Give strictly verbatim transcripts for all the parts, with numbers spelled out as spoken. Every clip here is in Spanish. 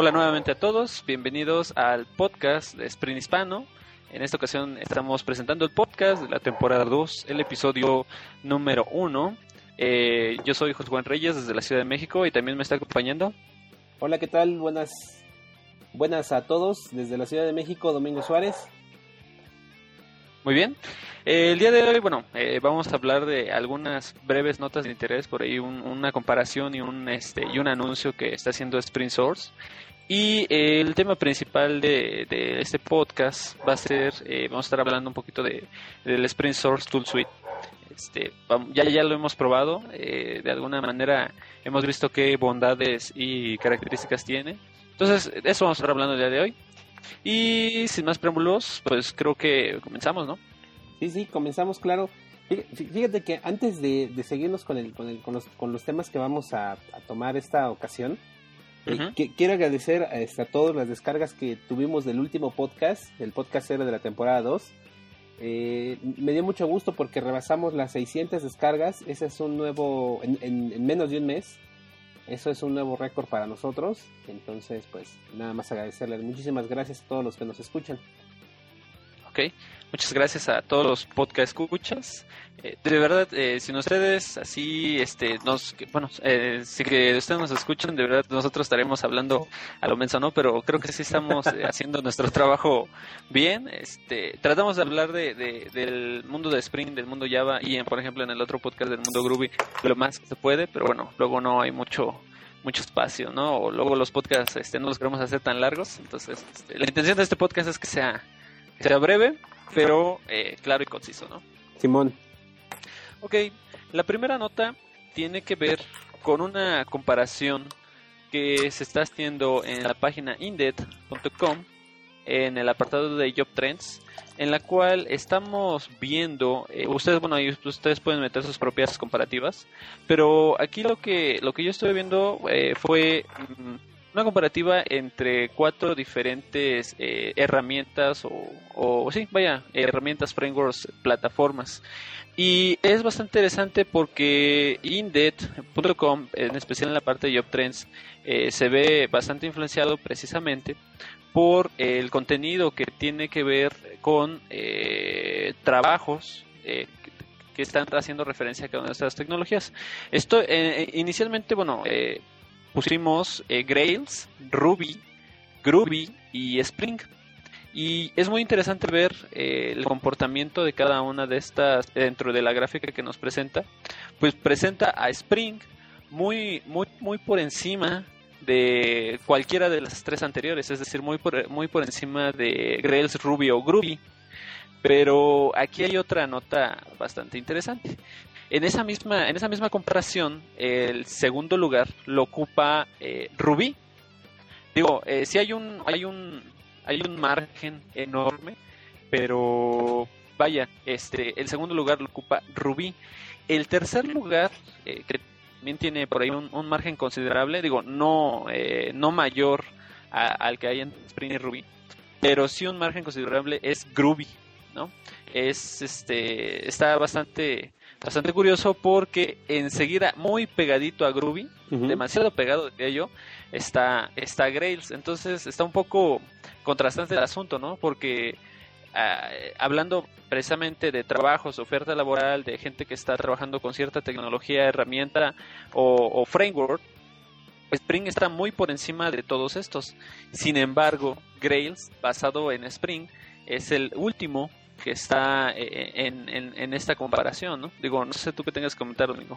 Hola nuevamente a todos, bienvenidos al podcast de Sprint Hispano. En esta ocasión estamos presentando el podcast de la temporada dos, el episodio número uno. Eh, yo soy José Juan Reyes desde la Ciudad de México y también me está acompañando. Hola, ¿qué tal? Buenas, buenas a todos desde la Ciudad de México, Domingo Suárez. Muy bien. Eh, el día de hoy, bueno, eh, vamos a hablar de algunas breves notas de interés, por ahí un, una comparación y un este y un anuncio que está haciendo Sprint Source. Y eh, el tema principal de, de este podcast va a ser, eh, vamos a estar hablando un poquito de del Sprint Source Tool Suite. Este, ya, ya lo hemos probado, eh, de alguna manera hemos visto qué bondades y características tiene. Entonces, de eso vamos a estar hablando el día de hoy. Y sin más preámbulos, pues creo que comenzamos, ¿no? Sí, sí, comenzamos, claro. Fíjate que antes de, de seguirnos con, el, con, el, con, los, con los temas que vamos a, a tomar esta ocasión, uh-huh. eh, que, quiero agradecer a, a todas las descargas que tuvimos del último podcast, el podcast cero de la temporada dos. Eh, me dio mucho gusto porque rebasamos las seiscientas descargas. Ese es un nuevo, en, en, en menos de un mes. Eso es un nuevo récord para nosotros. Entonces, pues, nada más agradecerles. Muchísimas gracias a todos los que nos escuchan. Ok, muchas gracias a todos los podcast escuchas. Eh, de verdad, eh, si ustedes así, este, nos, bueno, eh, si que ustedes nos escuchan, de verdad nosotros estaremos hablando a lo menso, ¿no? Pero creo que sí estamos eh, haciendo nuestro trabajo bien. Este, tratamos de hablar de, de del mundo de Spring, del mundo Java y, en, por ejemplo, en el otro podcast del mundo Groovy, lo más que se puede, pero bueno, luego no hay mucho mucho espacio, ¿no? O luego los podcasts, este, no los queremos hacer tan largos. Entonces, este, la intención de este podcast es que sea sea breve, pero eh, claro y conciso, ¿no? Simón. Ok, la primera nota tiene que ver con una comparación que se está haciendo en la página indeed punto com, en el apartado de Job Trends, en la cual estamos viendo, eh, ustedes, bueno, ahí ustedes pueden meter sus propias comparativas, pero aquí lo que lo que yo estuve viendo eh, fue mmm, una comparativa entre cuatro diferentes eh, herramientas o, o sí, vaya, herramientas, frameworks, plataformas. Y es bastante interesante porque indeed punto com, en especial en la parte de Job Trends, eh, se ve bastante influenciado precisamente por el contenido que tiene que ver con eh, trabajos eh, que, que están haciendo referencia a cada una de estas tecnologías. Esto, eh, inicialmente, bueno, eh, pusimos eh, Grails, Ruby, Groovy y Spring. Y es muy interesante ver eh, el comportamiento de cada una de estas dentro de la gráfica que nos presenta. Pues presenta a Spring muy, muy, muy por encima de cualquiera de las tres anteriores, es decir, muy por, muy por encima de Grails, Ruby o Groovy. Pero aquí hay otra nota bastante interesante. En esa misma, en esa misma comparación, el segundo lugar lo ocupa eh, Ruby. Digo, eh, sí hay un, hay un, hay un margen enorme, pero vaya, este, el segundo lugar lo ocupa Ruby. El tercer lugar, eh, que también tiene por ahí un, un margen considerable, digo, no, eh, no mayor a, al que hay en Spring y Ruby, pero sí un margen considerable es Groovy, ¿no? Es, este, está bastante Bastante curioso porque enseguida, muy pegadito a Groovy, uh-huh. demasiado pegado, diría yo, está, está Grails. Entonces está un poco contrastante el asunto, ¿no? Porque uh, hablando precisamente de trabajos, oferta laboral, de gente que está trabajando con cierta tecnología, herramienta o, o framework, Spring está muy por encima de todos estos. Sin embargo, Grails, basado en Spring, es el último que está en, en, en esta comparación, ¿no? Digo, no sé tú qué tengas que comentar, Domingo.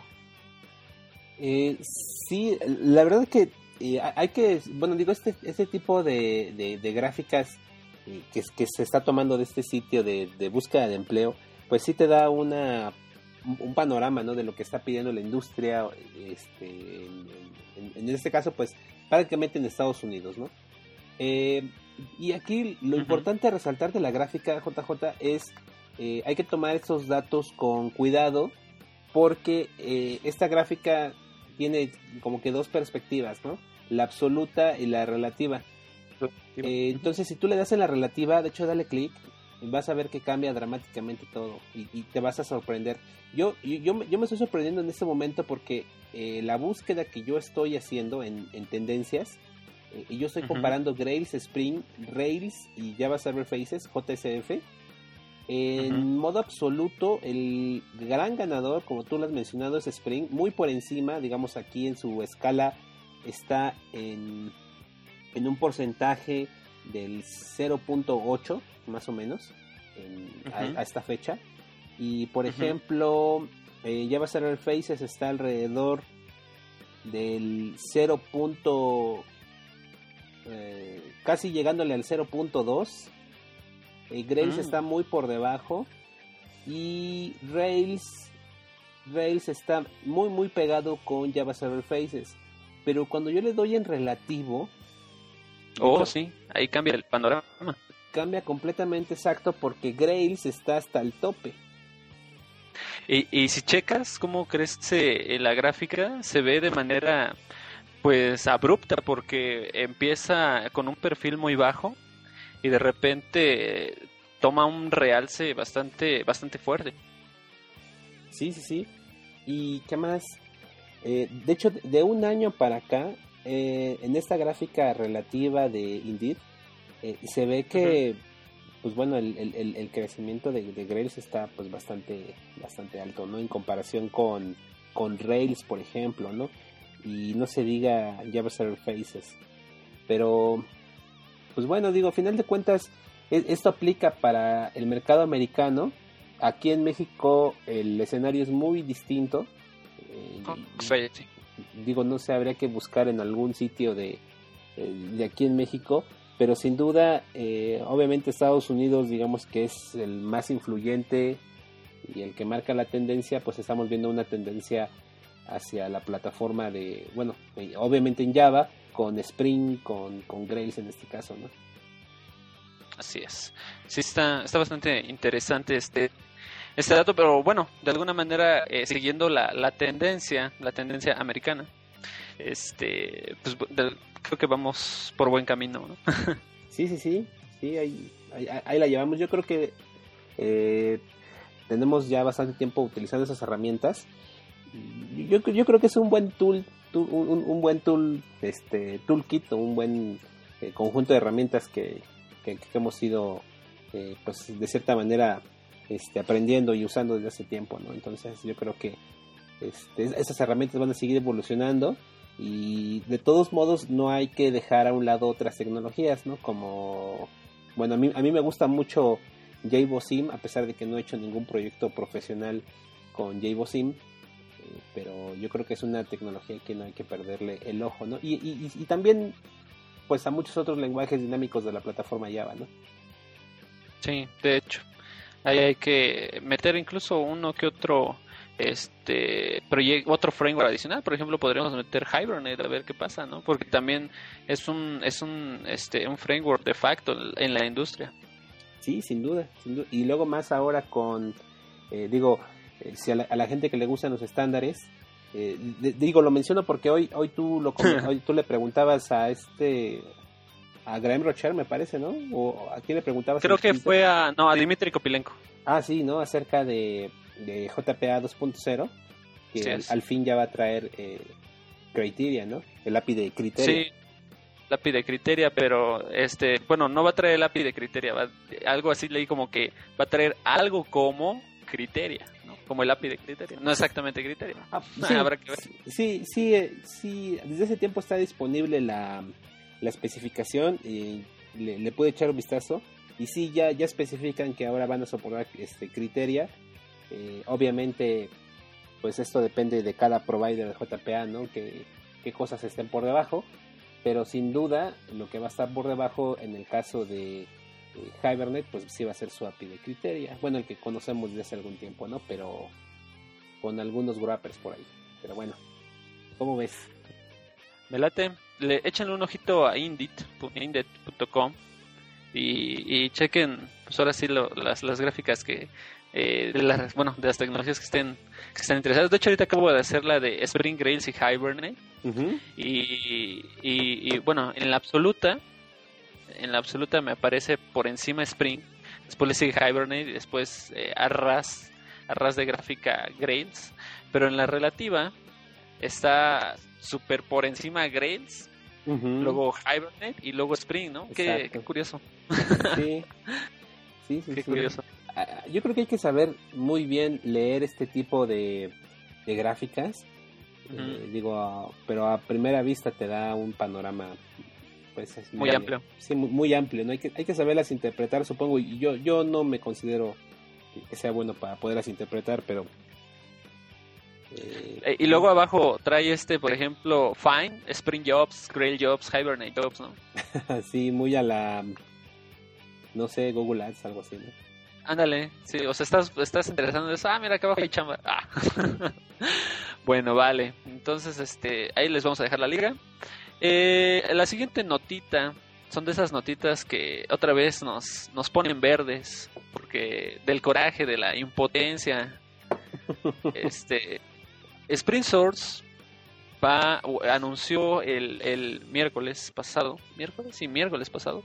Eh, sí, la verdad es que eh, hay que, bueno, digo, este este tipo de, de, de gráficas eh, que, que se está tomando de este sitio de, de búsqueda de empleo, pues sí te da una un panorama, ¿no? De lo que está pidiendo la industria, este, en, en, en este caso, pues, prácticamente en Estados Unidos, ¿no? Eh, y aquí lo uh-huh. importante a resaltar de la gráfica, J J, es eh, hay que tomar estos datos con cuidado porque eh, esta gráfica tiene como que dos perspectivas, ¿no? La absoluta y la relativa. Eh, entonces, si tú le das en la relativa, de hecho, dale clic, vas a ver que cambia dramáticamente todo y, y te vas a sorprender. Yo, yo, yo, yo me estoy sorprendiendo en este momento porque eh, la búsqueda que yo estoy haciendo en, en tendencias Eh, y yo estoy Ujú. comparando Grails, Spring, Rails y Java Server Faces, J S F. En Ujú. modo absoluto, el gran ganador, como tú lo has mencionado, es Spring, muy por encima, digamos aquí en su escala está en, en un porcentaje del cero punto ocho, más o menos, en, Ujú. a, a esta fecha. Y por Ujú. ejemplo, eh, Java Server Faces está alrededor del cero. Eh, casi llegándole al cero punto dos. Eh, Grails Mm. está muy por debajo y Rails Rails está muy muy pegado con Java Server Faces, pero cuando yo le doy en relativo, yo Oh, creo sí, ahí cambia el panorama. cambia completamente, exacto, porque Grails está hasta el tope. Y, y si checas cómo crece la gráfica, se ve de manera pues abrupta porque empieza con un perfil muy bajo y de repente eh, toma un realce bastante bastante fuerte. Sí, sí, sí. ¿Y qué más? Eh, de hecho, de un año para acá, eh, en esta gráfica relativa de Indeed, eh, se ve que, uh-huh. pues bueno, el, el, el crecimiento de, de Grails está pues bastante, bastante alto, ¿no? En comparación con, con Rails, por ejemplo, ¿no? Y no se diga Java Server Faces. Pero, pues bueno, digo, a final de cuentas, esto aplica para el mercado americano. Aquí en México el escenario es muy distinto. Eh, oh, sí, sí. Digo, no sé, habría que buscar en algún sitio de, de aquí en México, pero sin duda, eh, obviamente Estados Unidos, digamos que es el más influyente y el que marca la tendencia, pues estamos viendo una tendencia hacia la plataforma de, bueno, obviamente en Java, con Spring, con, con Grails en este caso, ¿no? Así es. Sí, está, está bastante interesante este, este dato, pero bueno, de alguna manera, eh, siguiendo la, la tendencia, la tendencia americana, este, pues de, creo que vamos por buen camino, ¿no? Sí, sí, sí, sí, ahí, ahí, ahí la llevamos. Yo creo que eh, tenemos ya bastante tiempo utilizando esas herramientas. Yo, yo creo que es un buen tool, tool un, un buen tool, este, toolkit o un buen eh, conjunto de herramientas que, que, que hemos ido, eh, pues, de cierta manera, este, aprendiendo y usando desde hace tiempo, ¿no? Entonces, yo creo que este, esas herramientas van a seguir evolucionando. Y de todos modos no hay que dejar a un lado otras tecnologías, ¿no? Como, bueno, a mí, a mí me gusta mucho JBoSim, a pesar de que no he hecho ningún proyecto profesional con JBoSim, eh, pero yo creo que es una tecnología que no hay que perderle el ojo, ¿no? Y, y, y también, pues, a muchos otros lenguajes dinámicos de la plataforma Java, ¿no? Sí, de hecho, ahí hay que meter incluso uno que otro este proyecto, otro framework adicional. Por ejemplo, podríamos meter Hibernate a ver qué pasa, ¿no? Porque también es un es un este un framework de facto en la industria. Sí, sin duda, sin duda. Y luego más ahora con eh, digo, eh, si a la, a la gente que le gustan los estándares, eh, de, digo, lo menciono porque hoy hoy tú lo hoy tú le preguntabas a este a Graham Rocher, me parece, ¿no? O a quién le preguntabas. Creo que fue a no, a Dmitry Kopilenko. Ah, sí, ¿no? Acerca de de J P A dos punto cero, que sí, al, al fin ya va a traer eh, Criteria, ¿no? El A P I de Criteria. Sí, el A P I de Criteria, pero este, bueno, no va a traer el A P I de Criteria, va, algo así leí como que va a traer algo como Criteria, ¿no? Como el A P I de Criteria, no exactamente Criteria. Ah, sí, habrá que ver. Sí, sí, eh, sí, desde ese tiempo está disponible la, la especificación y le, le puede echar un vistazo y sí, ya, ya especifican que ahora van a soportar este Criteria. Eh, obviamente, pues esto depende de cada provider de J P A, ¿no? Que, qué cosas estén por debajo, pero sin duda lo que va a estar por debajo en el caso de eh, Hibernate, pues sí va a ser su A P I de Criteria, bueno, el que conocemos desde hace algún tiempo, ¿no? Pero con algunos wrappers por ahí. Pero bueno, ¿cómo ves? Me late, le échenle un ojito a indeed punto com y, y chequen, pues ahora sí lo, las, las gráficas que Eh, de las, bueno, de las tecnologías que estén que estén interesadas. De hecho, ahorita acabo de hacer la de Spring, Rails y Hibernate. Uh-huh. y, y, y bueno, en la absoluta en la absoluta me aparece por encima Spring, después le sigue Hibernate y después eh, a ras a ras de gráfica Grails, pero en la relativa está súper por encima Grails Uh-huh. luego Hibernate y luego Spring, ¿no? Qué, qué curioso. Sí, sí, sí. Qué sí. curioso. Yo creo que hay que saber muy bien leer este tipo de, de gráficas. Uh-huh. eh, digo, pero a primera vista te da un panorama pues es muy, muy amplio. Sí, muy, muy amplio, ¿no? Hay que, hay que saberlas interpretar, supongo, y yo, yo no me considero que sea bueno para poderlas interpretar, pero... Eh, y luego abajo trae este, por ejemplo, Find, Spring Jobs, Grail Jobs, Hibernate Jobs, ¿no? Sí, muy a la... no sé, Google Ads, algo así, ¿no? Ándale, sí, o sea, estás, estás interesado en eso. Ah, mira, acá abajo hay chamba. Ah. Bueno, vale. Entonces, este, ahí les vamos a dejar la liga. Eh, la siguiente notita son de esas notitas que otra vez nos, nos ponen verdes, porque del coraje, de la impotencia. Este, Spring Source va, anunció el, el miércoles pasado, miércoles, sí, miércoles pasado,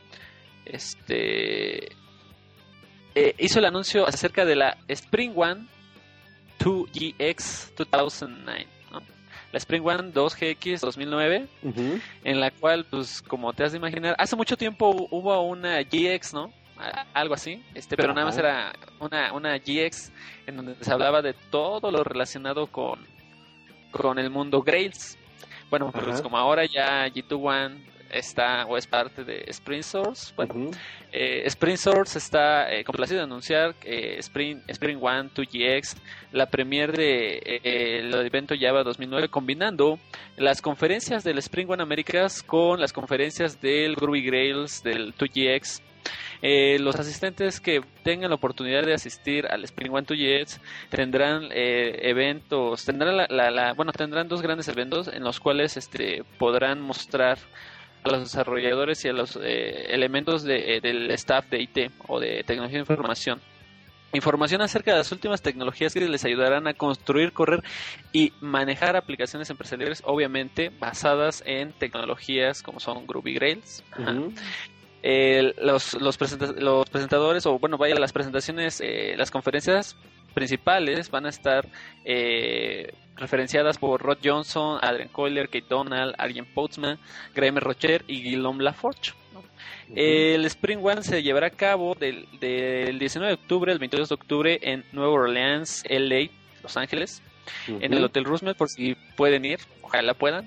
este, eh, hizo el anuncio acerca de la Spring One dos G X dos mil nueve, ¿no? La Spring One dos G X dos mil nueve, uh-huh. En la cual, pues, como te has de imaginar, hace mucho tiempo hubo una G X, ¿no? Algo así, este, pero nada más era una, una G X en donde se hablaba de todo lo relacionado con, con el mundo Grails. Bueno, pues uh-huh. como ahora ya G dos One está o es parte de Spring Source, bueno, uh-huh. eh, Spring Source está eh, complacido de anunciar eh, Spring, Spring One dos G X, la premier de eh, el evento Java dos mil nueve, combinando las conferencias del Spring One Americas con las conferencias del Groovy Grails del dos G X. Eh, los asistentes que tengan la oportunidad de asistir al Spring One dos G X tendrán eh, eventos, tendrán la, la, la, bueno, tendrán dos grandes eventos en los cuales este podrán mostrar a los desarrolladores y a los eh, elementos de, eh, del staff de I T o de tecnología de información información acerca de las últimas tecnologías que les ayudarán a construir, correr y manejar aplicaciones empresariales, obviamente basadas en tecnologías como son Groovy Grails. Uh-huh. Eh, los, los, presenta- los presentadores, o bueno, vaya, las presentaciones, eh, las conferencias principales van a estar eh, referenciadas por Rod Johnson, Adrian Coiler, Kate Donald, Arjen Poutzman, Graham Rocher y Guillaume Laforge, ¿no? Uh-huh. El Spring One se llevará a cabo del, del diecinueve de octubre al veintidós de octubre en Nueva Orleans, L A, Los Ángeles, uh-huh. en el Hotel Roosevelt, por si pueden ir, ojalá puedan.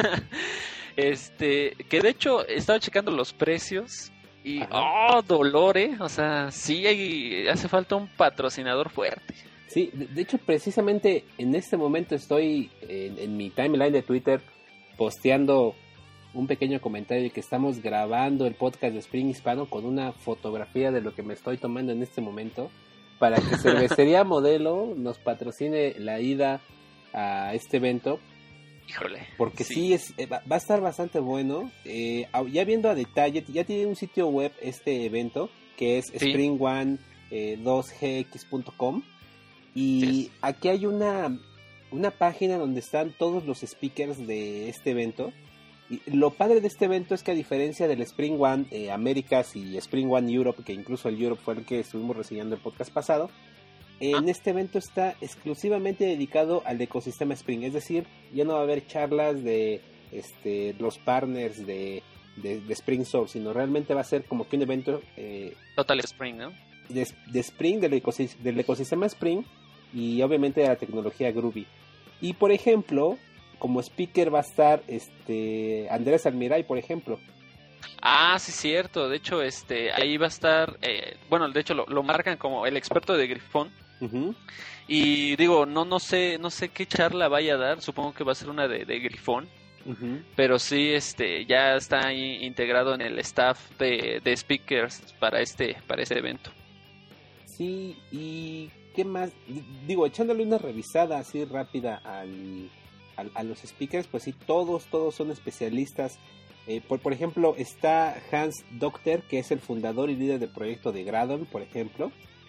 Este, que de hecho estaba checando los precios y Ajá. oh, dolor, eh, o sea, sí hay, hace falta un patrocinador fuerte. Sí, de, de hecho precisamente en este momento estoy en, en mi timeline de Twitter posteando un pequeño comentario de que estamos grabando el podcast de Spring Hispano con una fotografía de lo que me estoy tomando en este momento para que Cervecería Modelo nos patrocine la ida a este evento. Híjole. Porque sí, sí es, va, va a estar bastante bueno. Eh, ya viendo a detalle, ya tiene un sitio web este evento que es sí. spring one dos g x punto com. Y sí. aquí hay una, una página donde están todos los speakers de este evento. Y lo padre de este evento es que, a diferencia del Spring One eh, Américas y Spring One Europe, que incluso el Europe fue el que estuvimos reseñando el podcast pasado, en este evento está exclusivamente dedicado al ecosistema Spring, es decir, ya no va a haber charlas de este, los partners de, de, de Spring Source, sino realmente va a ser como que un evento eh, Total Spring, ¿no? De, de Spring, del, ecosist- del ecosistema Spring y obviamente de la tecnología Groovy. Y por ejemplo, como speaker va a estar este Andrés Almiray, por ejemplo. Ah, sí, cierto. De hecho, este, ahí va a estar, eh, bueno, de hecho lo, lo marcan como el experto de Grifón. Uh-huh. Y digo, no, no sé, no sé qué charla vaya a dar. Supongo que va a ser una de, de Grifón. Uh-huh. Pero sí, este, ya está ahí integrado en el staff de, de speakers para este, para este evento. Sí, y qué más, digo, echándole una revisada así rápida al, al a los speakers, pues sí, todos, todos son especialistas. Eh, por, por ejemplo, está Hans Docter, que es el fundador y líder del proyecto de Gradle, por ejemplo.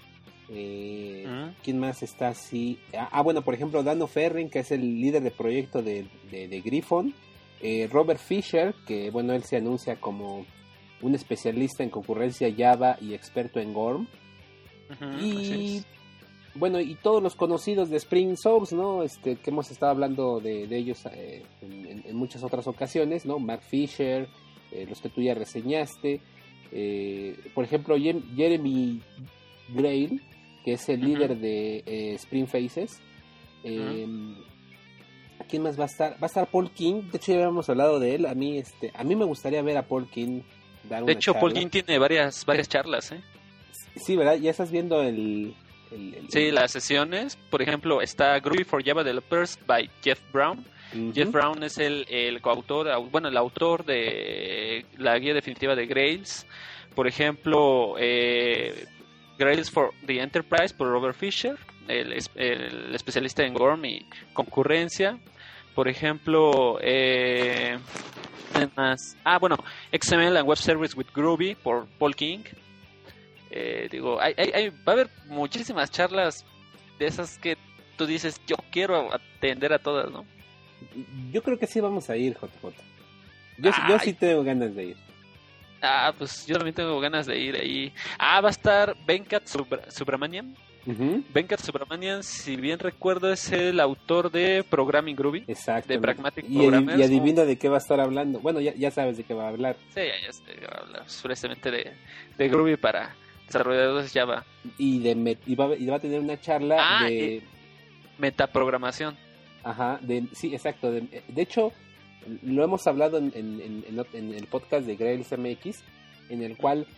Eh, uh-huh. ¿Quién más está así? Ah, ah, bueno, por ejemplo, Dano Ferrin, que es el líder del proyecto de, de, de Griffon. Eh, Robert Fisher, que bueno, él se anuncia como un especialista en concurrencia Java y experto en Gorm. Uh-huh, y bueno, y todos los conocidos de Spring Source, ¿no? Este, que hemos estado hablando de, de ellos eh, en, en muchas otras ocasiones, ¿no? Mark Fisher, eh, los que tú ya reseñaste, eh, por ejemplo Jeremy Grail, que es el uh-huh. líder de eh, Spring Faces. eh, uh-huh. ¿Quién más va a estar? Va a estar Paul King. De hecho ya habíamos hablado de él. A mí este a mí me gustaría ver a Paul King dar una de hecho charla. Paul King tiene varias varias charlas, ¿eh? Sí, ¿verdad? Ya estás viendo el, el, el sí, el... las sesiones. Por ejemplo, está Groovy for Java Developers by Jeff Brown. Uh-huh. Jeff Brown es el, el coautor, bueno, el autor de la guía definitiva de Grails. Por ejemplo, eh, Grails for the Enterprise por Robert Fisher, el, el especialista en G O R M y concurrencia. Por ejemplo, eh, más, ah, bueno, X M L and Web Service with Groovy por Paul King. Eh, digo, hay, hay, hay, va a haber muchísimas charlas de esas que tú dices, yo quiero atender a todas, ¿no? Yo creo que sí vamos a ir, J J. Yo, yo sí tengo ganas de ir. Ah, pues yo también tengo ganas de ir ahí. Ah, va a estar Venkat Subramanian. Uh-huh. Venkat Subramanian, si bien recuerdo, es el autor de Programming Groovy. Exacto. De Pragmatic y, Programmers. Y adivina de qué va a estar hablando. Bueno, ya, ya sabes de qué va a hablar. Sí, ya, ya sé de qué va a hablar. Precisamente de, de Groovy para desarrolladores Java. Y, de met, y, va, y va a tener una charla ah, de... Eh, metaprogramación. Ajá, de, sí, exacto. De, de hecho, lo hemos hablado en, en, en, en el podcast de Grails M X, en el cual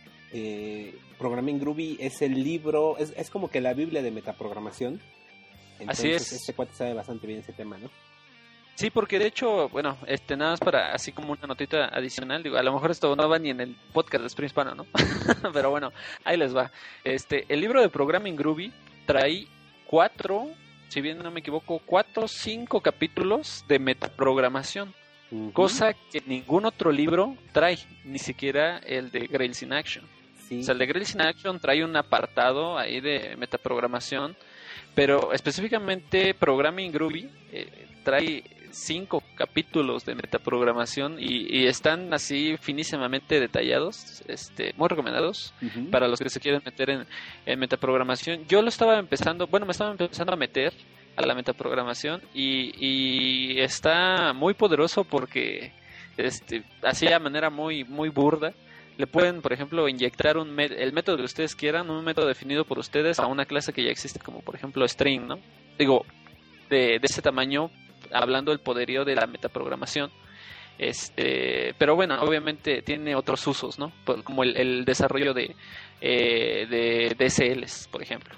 eh, Programming Groovy es el libro, es, es como que la Biblia de metaprogramación. Entonces, así es. Este cuate sabe bastante bien ese tema, ¿no? Sí, porque de hecho, bueno, este nada más para así como una notita adicional, digo, a lo mejor esto no va ni en el podcast de Spring Hispano, ¿no? Pero bueno, ahí les va. Este, el libro de Programming Groovy trae cuatro, si bien no me equivoco, cuatro o cinco capítulos de metaprogramación, uh-huh. cosa que ningún otro libro trae, ni siquiera el de Grails in Action. Sí. O sea, el de Grails in Action trae un apartado ahí de metaprogramación, pero específicamente Programming Groovy eh, trae cinco capítulos de metaprogramación y, y están así finísimamente detallados, este, muy recomendados uh-huh. para los que se quieren meter en, en metaprogramación. Yo lo estaba empezando, bueno, me estaba empezando a meter a la metaprogramación y, y está muy poderoso porque este, así de manera muy, muy burda le pueden, por ejemplo, inyectar un met- el método que ustedes quieran, un método definido por ustedes a una clase que ya existe, como por ejemplo string, ¿no? Digo, de, de ese tamaño, hablando del poderío de la metaprogramación. Este, pero bueno, obviamente tiene otros usos, ¿no? Como el, el desarrollo de, eh, de D S Ls, por ejemplo.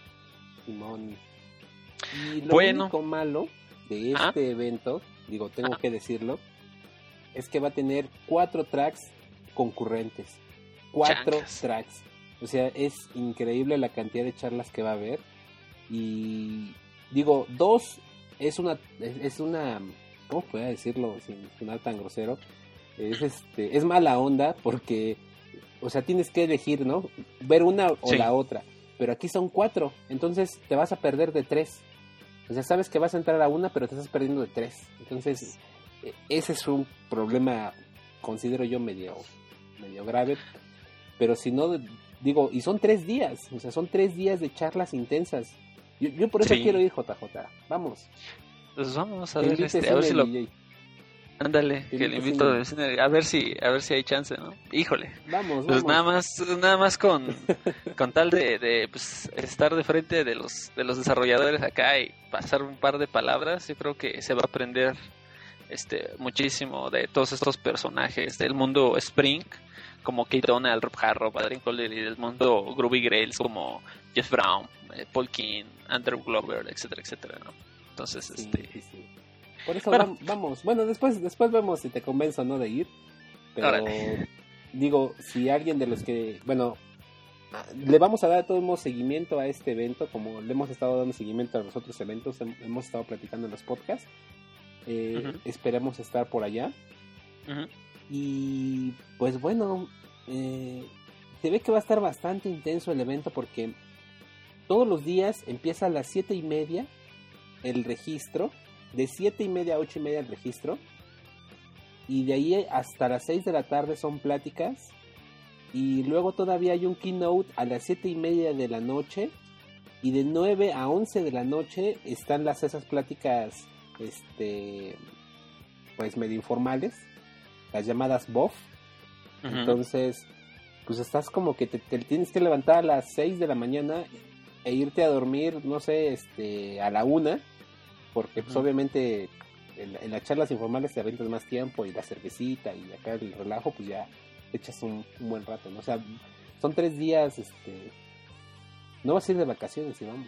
Simón. Y lo bueno. único malo de este ¿Ah? evento, digo, tengo ¿Ah? que decirlo, es que va a tener cuatro tracks concurrentes. Cuatro Chancas. tracks. O sea, es increíble la cantidad de charlas que va a haber. Y digo, dos es una es una ¿cómo puedo decirlo sin sonar tan grosero? Es este es mala onda porque, o sea, tienes que elegir, ¿no? Ver una o sí. la otra. Pero aquí son cuatro, entonces te vas a perder de tres. O sea, sabes que vas a entrar a una, pero te estás perdiendo de tres. Entonces, ese es un problema, considero yo, medio medio grave. Pero si no, digo, y son tres días. O sea, son tres días de charlas intensas. Yo, yo por eso sí. quiero ir, J J. Vamos. Pues vamos a ver, este, a ver si lo... D J. Ándale, que le invito a ver, a ver si a ver si hay chance, ¿no? Híjole. Vamos, pues vamos. nada más nada más con con tal de, de pues estar de frente de los de los desarrolladores acá y pasar un par de palabras, yo creo que se va a aprender este muchísimo de todos estos personajes del mundo Spring, como Kate Donald, Rob Harrop, Adrian Collier, y del mundo Groovy Grails como Jeff Brown, eh, Paul King, Andrew Glover, etcétera, etcétera, ¿no? Entonces, sí, este sí, sí. Por eso bueno. vamos, bueno, después después vemos si te convenzo o no de ir, pero Órale. digo, si alguien de los que, bueno, le vamos a dar todo un seguimiento a este evento, como le hemos estado dando seguimiento a los otros eventos, hemos estado platicando en los podcasts, eh, uh-huh. esperemos estar por allá, uh-huh. y pues bueno, eh, se ve que va a estar bastante intenso el evento porque todos los días empieza a las siete y media el registro, de siete y media a ocho y media el registro, y de ahí hasta las seis de la tarde son pláticas, y luego todavía hay un keynote a las siete y media de la noche, y de nueve a once de la noche están las esas pláticas este pues medio informales, las llamadas B O F. Uh-huh. Entonces, pues estás como que te, te tienes que levantar a las seis de la mañana e irte a dormir, no sé, este, a la una, porque pues uh-huh. obviamente en, en las charlas informales te aventas más tiempo y la cervecita y acá el relajo, pues ya te echas un, un buen rato, ¿no? O sea, son tres días, este, no vas a ir de vacaciones, y vamos.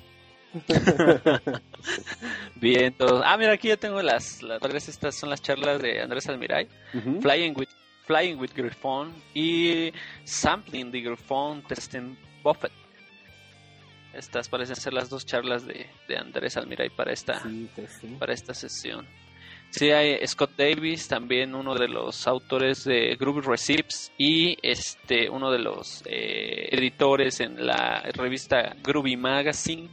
Bien, todos. Ah, mira, aquí ya tengo las, las estas son las charlas de Andrés Almiray, uh-huh. Flying with Flying with Griffon y Sampling the Griffon Testing Buffet. Estas parecen ser las dos charlas de, de Andrés Almiray para esta sí, sí. para esta sesión. Sí, hay Scott Davis, también uno de los autores de Groovy Receipts y este uno de los eh, editores en la revista Groovy Magazine.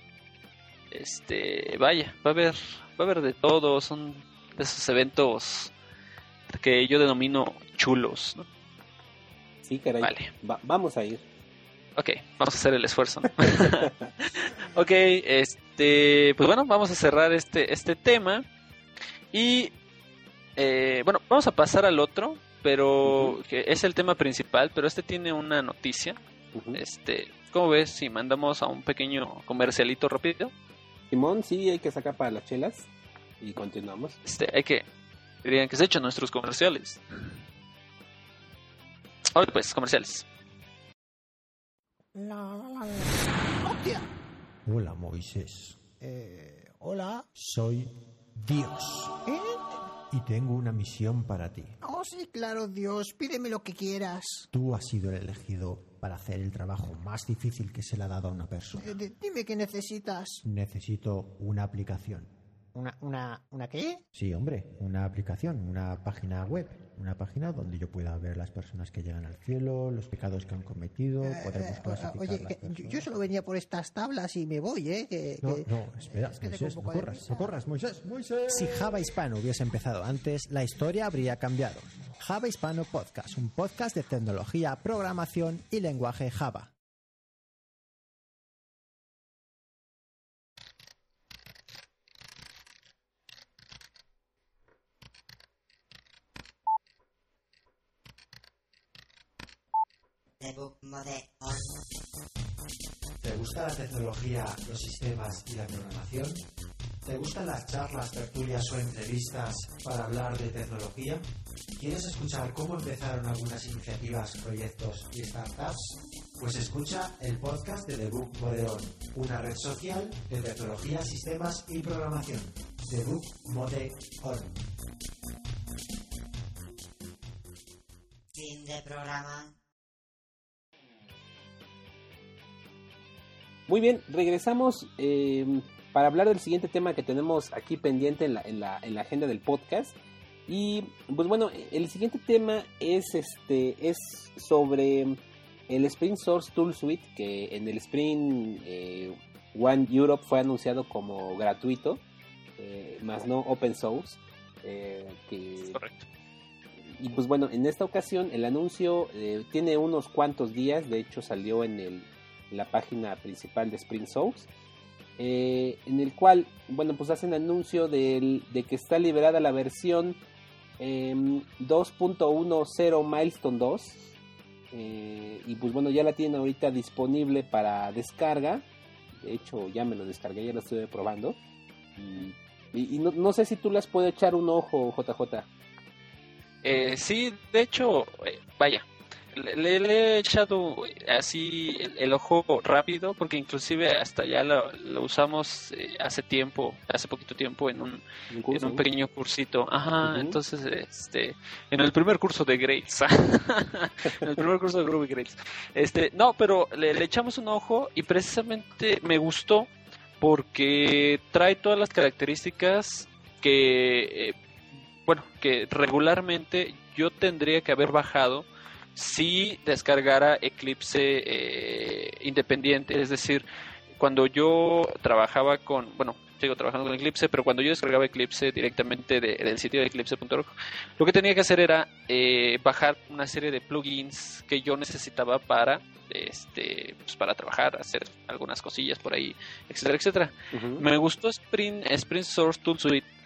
Este, vaya, va a haber, va a haber de todo, son de esos eventos que yo denomino chulos, ¿no? Sí, caray. Vale. Va, vamos a ir. Ok, vamos a hacer el esfuerzo, ¿no? Ok, este, pues bueno, vamos a cerrar este, este tema y eh, bueno, vamos a pasar al otro, pero uh-huh. que es el tema principal, pero este tiene una noticia. Uh-huh. Este, ¿cómo ves si mandamos a un pequeño comercialito rápido? Simón, sí, hay que sacar para las chelas y continuamos. Este, hay que, dirían que se echan nuestros comerciales. Ahora pues, comerciales. La, la, la. ¡Hostia! Hola, Moisés. Eh, hola. Soy Dios. ¿Eh? Y tengo una misión para ti. Oh, sí, claro, Dios. Pídeme lo que quieras. Tú has sido el elegido para hacer el trabajo más difícil que se le ha dado a una persona. Eh, de, dime qué necesitas. Necesito una aplicación. ¿Una, una, una qué? Sí, hombre, una aplicación, una página web. Una página donde yo pueda ver las personas que llegan al cielo, los pecados que han cometido, eh, podemos eh, clasificar Oye, las que yo solo venía por estas tablas y me voy, ¿eh? Que, no, que, no, espera, es que Moisés, no corras, no corras, Moisés, Moisés. Si Java Hispano hubiese empezado antes, la historia habría cambiado. Java Hispano Podcast, un podcast de tecnología, programación y lenguaje Java. ¿Te gusta la tecnología, los sistemas y la programación? ¿Te gustan las charlas, tertulias o entrevistas para hablar de tecnología? ¿Quieres escuchar cómo empezaron algunas iniciativas, proyectos y startups? Pues escucha el podcast de Debug Mode On, una red social de tecnología, sistemas y programación. Debug Mode On. Fin de programa. Muy bien, regresamos eh, para hablar del siguiente tema que tenemos aquí pendiente en la, en la, en la agenda del podcast. Y pues bueno, el siguiente tema es este es sobre el Spring Source Tool Suite, que en el Spring eh, One Europe fue anunciado como gratuito, eh, más no open source. Eh, que... Correcto. Y pues bueno, en esta ocasión el anuncio eh, tiene unos cuantos días, de hecho salió en el la página principal de Spring Source, eh, en el cual, bueno, pues hacen anuncio de, de que está liberada la versión eh, dos punto diez Milestone dos, eh, y pues bueno, ya la tienen ahorita disponible para descarga. De hecho, ya me lo descargué, ya lo estuve probando, y, y, y no, no sé si tú las puedes echar un ojo, J J. Eh, sí, de hecho, eh, vaya, Le, le he echado así el, el ojo rápido, porque inclusive hasta ya lo, lo usamos eh, hace tiempo, hace poquito tiempo en un, ¿Un curso, en un pequeño cursito. Ajá, uh-huh. Entonces, este, en el primer curso de Grades, en el primer curso de Groovy Grades. Este, no, pero le, le echamos un ojo y precisamente me gustó porque trae todas las características que, eh, bueno, que regularmente yo tendría que haber bajado si descargara Eclipse eh, independiente. Es decir, cuando yo trabajaba con, bueno, sigo trabajando con Eclipse, pero cuando yo descargaba Eclipse directamente de, del sitio de eclipse punto org, lo que tenía que hacer era eh, bajar una serie de plugins que yo necesitaba para este pues para trabajar, hacer algunas cosillas por ahí, etcétera, etcétera. Uh-huh. Me gustó Spring, Spring Source Tool Suite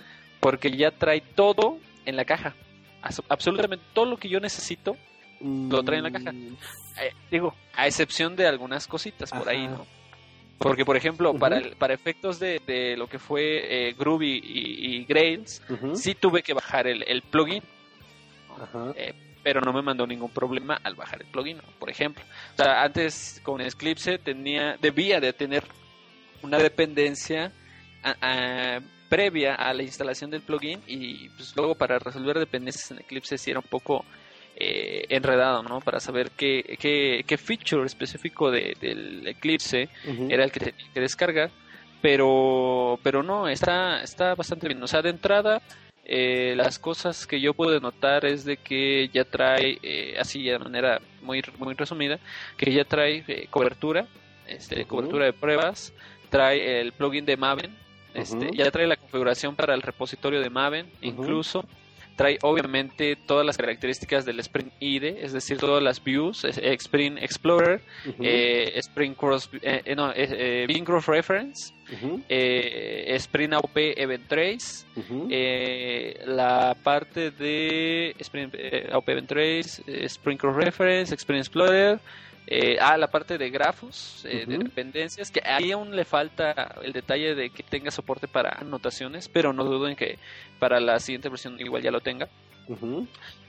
porque ya trae todo en la caja. As- absolutamente todo lo que yo necesito lo trae en la caja. Eh, digo, a excepción de algunas cositas por Ajá. ahí, ¿no? Porque, por ejemplo, Ujú. para el, para efectos de, de lo que fue eh, Groovy y, y Grails, Ujú. sí tuve que bajar el, el plugin, Ajá. eh, pero no me mandó ningún problema al bajar el plugin, ¿no? Por ejemplo. O sea, antes con Eclipse tenía, debía de tener una dependencia a- a- previa a la instalación del plugin, y pues luego para resolver dependencias en Eclipse sí era un poco eh, enredado, ¿no? Para saber qué, qué, qué feature específico de, del Eclipse Ujú. era el que tenía que descargar, pero pero no, está está bastante bien. O sea, de entrada, eh, las cosas que yo pude notar es de que ya trae, eh, así de manera muy muy resumida, que ya trae eh, cobertura, este, Ujú. cobertura de pruebas, trae el plugin de Maven, este, Ujú. ya trae la configuración para el repositorio de Maven, incluso trae obviamente todas las características del Spring I D E, es decir, todas las views, es- Spring Explorer, Ujú. eh, Spring Cross, eh, eh, no, eh, eh, Bing Cross Reference, Ujú. eh, Spring A O P Event Trace, Ujú. eh, la parte de Spring eh, A O P Event Trace, eh, Spring Cross Reference, Spring Explorer, eh, ah, la parte de grafos, eh, de Ujú. dependencias, que ahí aún le falta el detalle de que tenga soporte para anotaciones, pero no dudo en que para la siguiente versión igual ya lo tenga. Ujú.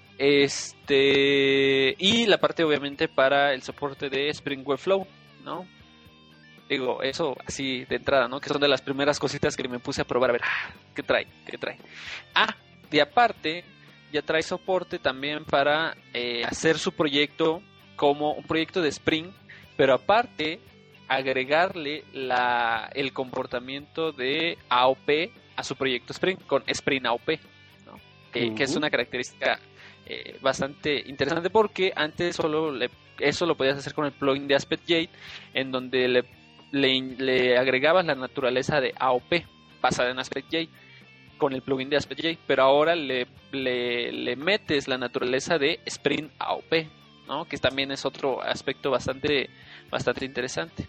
Este, y la parte obviamente para el soporte de Spring Webflow, ¿no? Digo, eso así de entrada, ¿no? Que son de las primeras cositas que me puse a probar, a ver, ah, ¿qué trae? ¿Qué trae? Ah, de aparte, ya trae soporte también para eh, hacer su proyecto como un proyecto de Spring, pero aparte, agregarle la, el comportamiento de A O P a su proyecto Spring, con Spring A O P, ¿no? Que, que es Ujú. una característica eh, bastante interesante, porque antes solo le, eso lo podías hacer con el plugin de AspectJade, en donde le, le, le agregabas la naturaleza de A O P basada en AspectJade con el plugin de AspectJade, pero ahora le, le, le metes la naturaleza de Spring A O P, ¿no? Que también es otro aspecto bastante bastante interesante.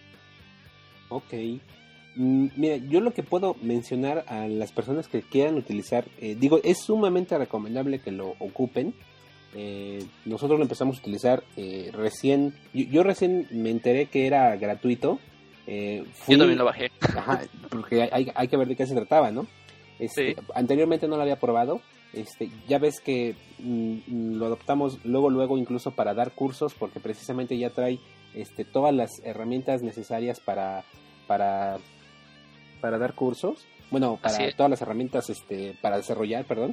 Ok. Mm, Mira, yo lo que puedo mencionar a las personas que quieran utilizar, eh, digo, es sumamente recomendable que lo ocupen. Eh, nosotros lo empezamos a utilizar eh, recién, yo, yo recién me enteré que era gratuito. Eh, fui, Yo también lo bajé. Ajá, porque hay, hay, hay que ver de qué se trataba, ¿no? Este, Sí. Anteriormente no lo había probado. Este, ya ves que mm, lo adoptamos luego, luego incluso para dar cursos, porque precisamente ya trae este, todas las herramientas necesarias para, para, para dar cursos. Bueno, Así para es. todas las herramientas este, para desarrollar, perdón.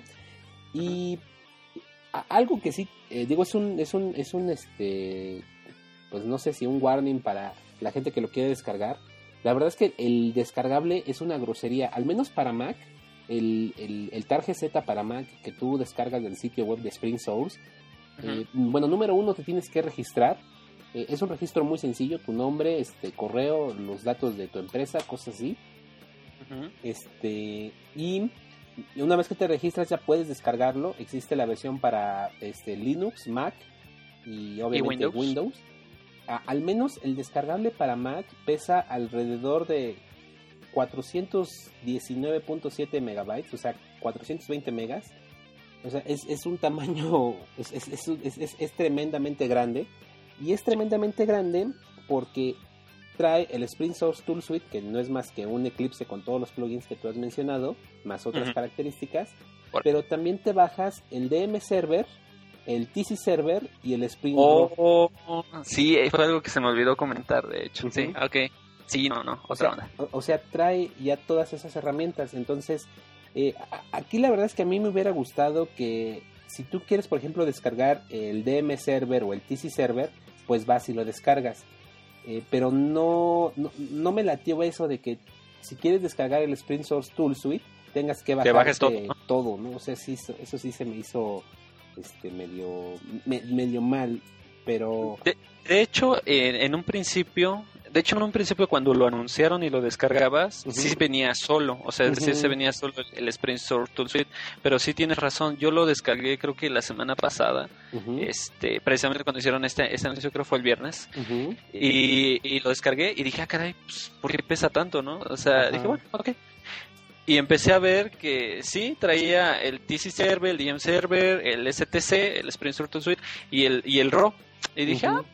Y a- algo que sí, eh, digo, es un, es un, es un, este, pues no sé si un warning para la gente que lo quiere descargar. La verdad es que el descargable es una grosería, al menos para Mac. El, el, el Target para Mac que tú descargas del sitio web de Spring Source, Ujú. eh, bueno, número uno te tienes que registrar. Eh, es un registro muy sencillo, tu nombre, este correo, los datos de tu empresa, cosas así. Ujú. Este, y una vez que te registras ya puedes descargarlo. Existe la versión para este, Linux, Mac y obviamente Windows. Windows. A- al menos el descargable para Mac pesa alrededor de cuatrocientos diecinueve punto siete megabytes, o sea, cuatrocientos veinte megas. O sea, es, es un tamaño, es, es, es, es, es- es tremendamente grande. Y es tremendamente grande porque trae el Spring Source Tool Suite, que no es más que un Eclipse con todos los plugins que tú has mencionado, más otras Ujú. características. Por- Pero también te bajas el D M Server, el T C Server y el Spring Boot. Oh, sí, fue algo que se me olvidó comentar, de hecho. Ujú. Sí, ok. Sí, no, no, O otra sea, onda. o, o sea, trae ya todas esas herramientas. Entonces, eh, a- aquí la verdad es que a mí me hubiera gustado que si tú quieres, por ejemplo, descargar el D M Server o el T C Server, pues vas y lo descargas. Eh, pero no, no, no me latió eso de que si quieres descargar el Spring Source Tool Suite, tengas que bajar bajes todo, ¿no? todo, ¿no? O sea, sí, eso, eso sí se me hizo este medio, me- medio mal, pero... De, de hecho, en, en un principio, de hecho en un principio cuando lo anunciaron y lo descargabas, Ujú. sí venía solo, o sea, es decir, Ujú. se venía solo el, el Spring Source Tool Suite, pero sí tienes razón, yo lo descargué creo que la semana pasada, Ujú, este, precisamente cuando hicieron este, este anuncio, creo que fue el viernes, ujú, y, y lo descargué y dije, ah, caray, pues, ¿por qué pesa tanto, no? O sea, Ajá. dije, bueno, ok. y empecé a ver que sí, traía el T C Server, el D M Server, el S T C, el Spring Source Tool Suite y el, y el R A W. Y dije, uh-huh. ah,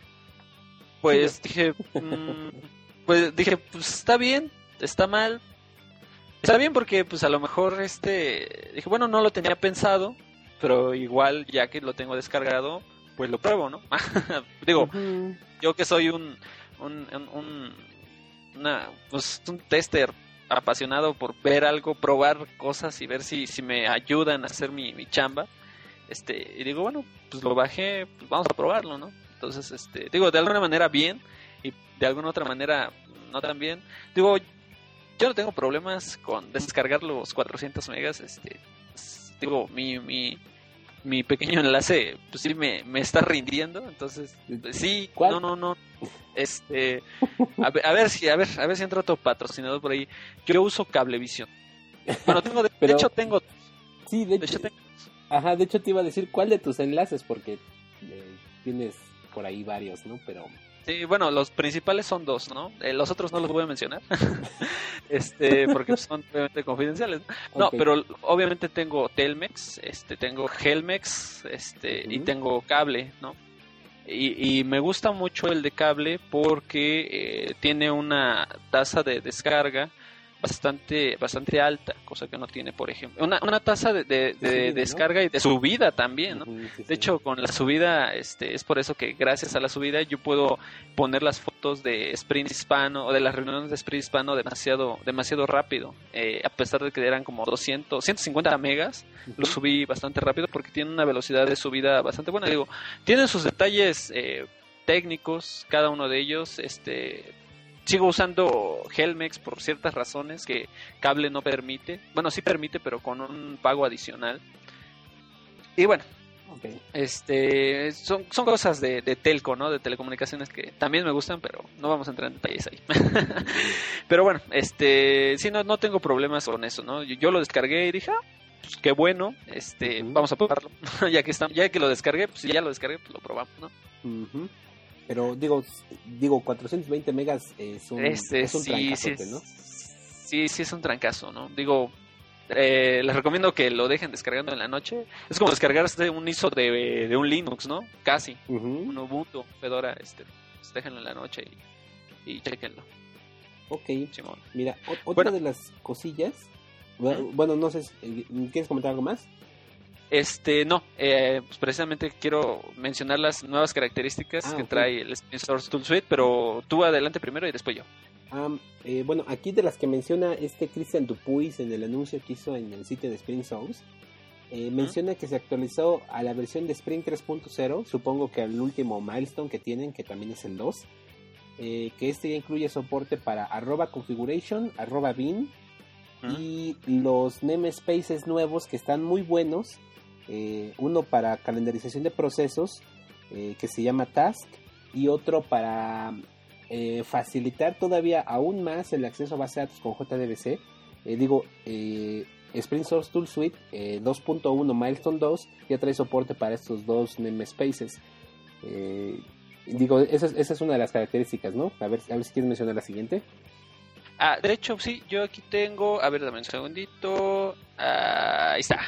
pues dije, mmm, pues dije, pues está bien, está mal. Está bien porque pues a lo mejor este, dije, bueno, no lo tenía pensado, pero igual ya que lo tengo descargado, pues lo pruebo, ¿no? Digo, uh-huh. yo que soy un, un, un, un una, pues un tester apasionado por ver algo, probar cosas y ver si, si me ayudan a hacer mi, mi chamba, este, y digo, bueno, pues lo bajé, pues vamos a probarlo, ¿no? Entonces, este, digo, de alguna manera bien y de alguna otra manera no tan bien. Digo, yo no tengo problemas con descargar los cuatrocientos megas, este, digo, mi, mi, mi pequeño enlace, pues sí me, me está rindiendo, entonces, pues, sí, ¿cuál? no, no, no, este, a ver, a ver si, a ver, a ver si entra otro patrocinador por ahí. Yo uso Cablevisión. Bueno, tengo, de, Pero, de hecho tengo, sí, de, de hecho, hecho tengo. Ajá, de hecho te iba a decir cuál de tus enlaces, porque eh, tienes por ahí varios, ¿no? Pero sí, bueno, los principales son dos, ¿no? Eh, los otros no los voy a mencionar, este, porque son obviamente confidenciales. No, okay. Pero obviamente tengo Telmex, este, tengo Helmex, este, uh-huh. y tengo cable, ¿no? Y, y me gusta mucho el de cable porque eh, tiene una tasa de descarga bastante bastante alta, cosa que no tiene, por ejemplo, una, una tasa de, de, de, de descarga y de subida también, ¿no? Sí, sí. De hecho, con la subida, este, es por eso que gracias a la subida yo puedo poner las fotos de Sprint Hispano o de las reuniones de Sprint Hispano demasiado demasiado rápido, eh, a pesar de que eran como doscientos, ciento cincuenta megas, uh-huh. lo subí bastante rápido porque tiene una velocidad de subida bastante buena. Digo, tienen sus detalles eh, técnicos, cada uno de ellos, este... Sigo usando Helmex por ciertas razones que cable no permite. Bueno, sí permite, pero con un pago adicional. Y bueno, okay. este son, son cosas de, de telco, ¿no? De telecomunicaciones que también me gustan, pero no vamos a entrar en detalles ahí. Pero bueno, este sí, no, no tengo problemas con eso, ¿no? Yo, yo lo descargué y dije, ah, pues qué bueno, este, uh-huh. vamos a probarlo. ya que está, ya que lo descargué, pues si ya lo descargué, pues lo probamos, ¿no? Uh-huh. Pero digo, digo cuatrocientos veinte megas es un, este, es un sí, trancazote, sí, ¿no? Sí, sí es un trancazo, ¿no? Digo, eh, les recomiendo que lo dejen descargando en la noche. Es como descargarse un I S O de, de un Linux, ¿no? Casi. Uh-huh. Un Ubuntu, Fedora, este, pues déjenlo en la noche y, y chequenlo. Ok, Simón. Mira, o, otra bueno. de las cosillas, bueno, ¿Mm? bueno, no sé, ¿quieres comentar algo más? Este, no, eh, pues precisamente quiero mencionar las nuevas características ah, que okay. trae el Spring Source Tool Suite, pero tú adelante primero y después yo. Um, eh, bueno, aquí de las que menciona este Christian Dupuis en el anuncio que hizo en el sitio de Spring Source, eh, ¿Mm? menciona que se actualizó a la versión de Spring tres punto cero, supongo que al último milestone que tienen, que también es el dos, eh, que este ya incluye soporte para arroba configuration, arroba bin, ¿Mm? y los namespaces nuevos que están muy buenos. Eh, uno para calendarización de procesos eh, que se llama Task y otro para eh, facilitar todavía aún más el acceso a base de datos con J D B C. Eh, digo, eh, Spring Source Tool Suite eh, dos punto uno Milestone dos ya trae soporte para estos dos namespaces. Eh, digo, esa es, esa es una de las características, ¿no? A ver, a ver si quieres mencionar la siguiente. Ah, de hecho, sí, yo aquí tengo, a ver, dame un segundito. Ah, ahí está.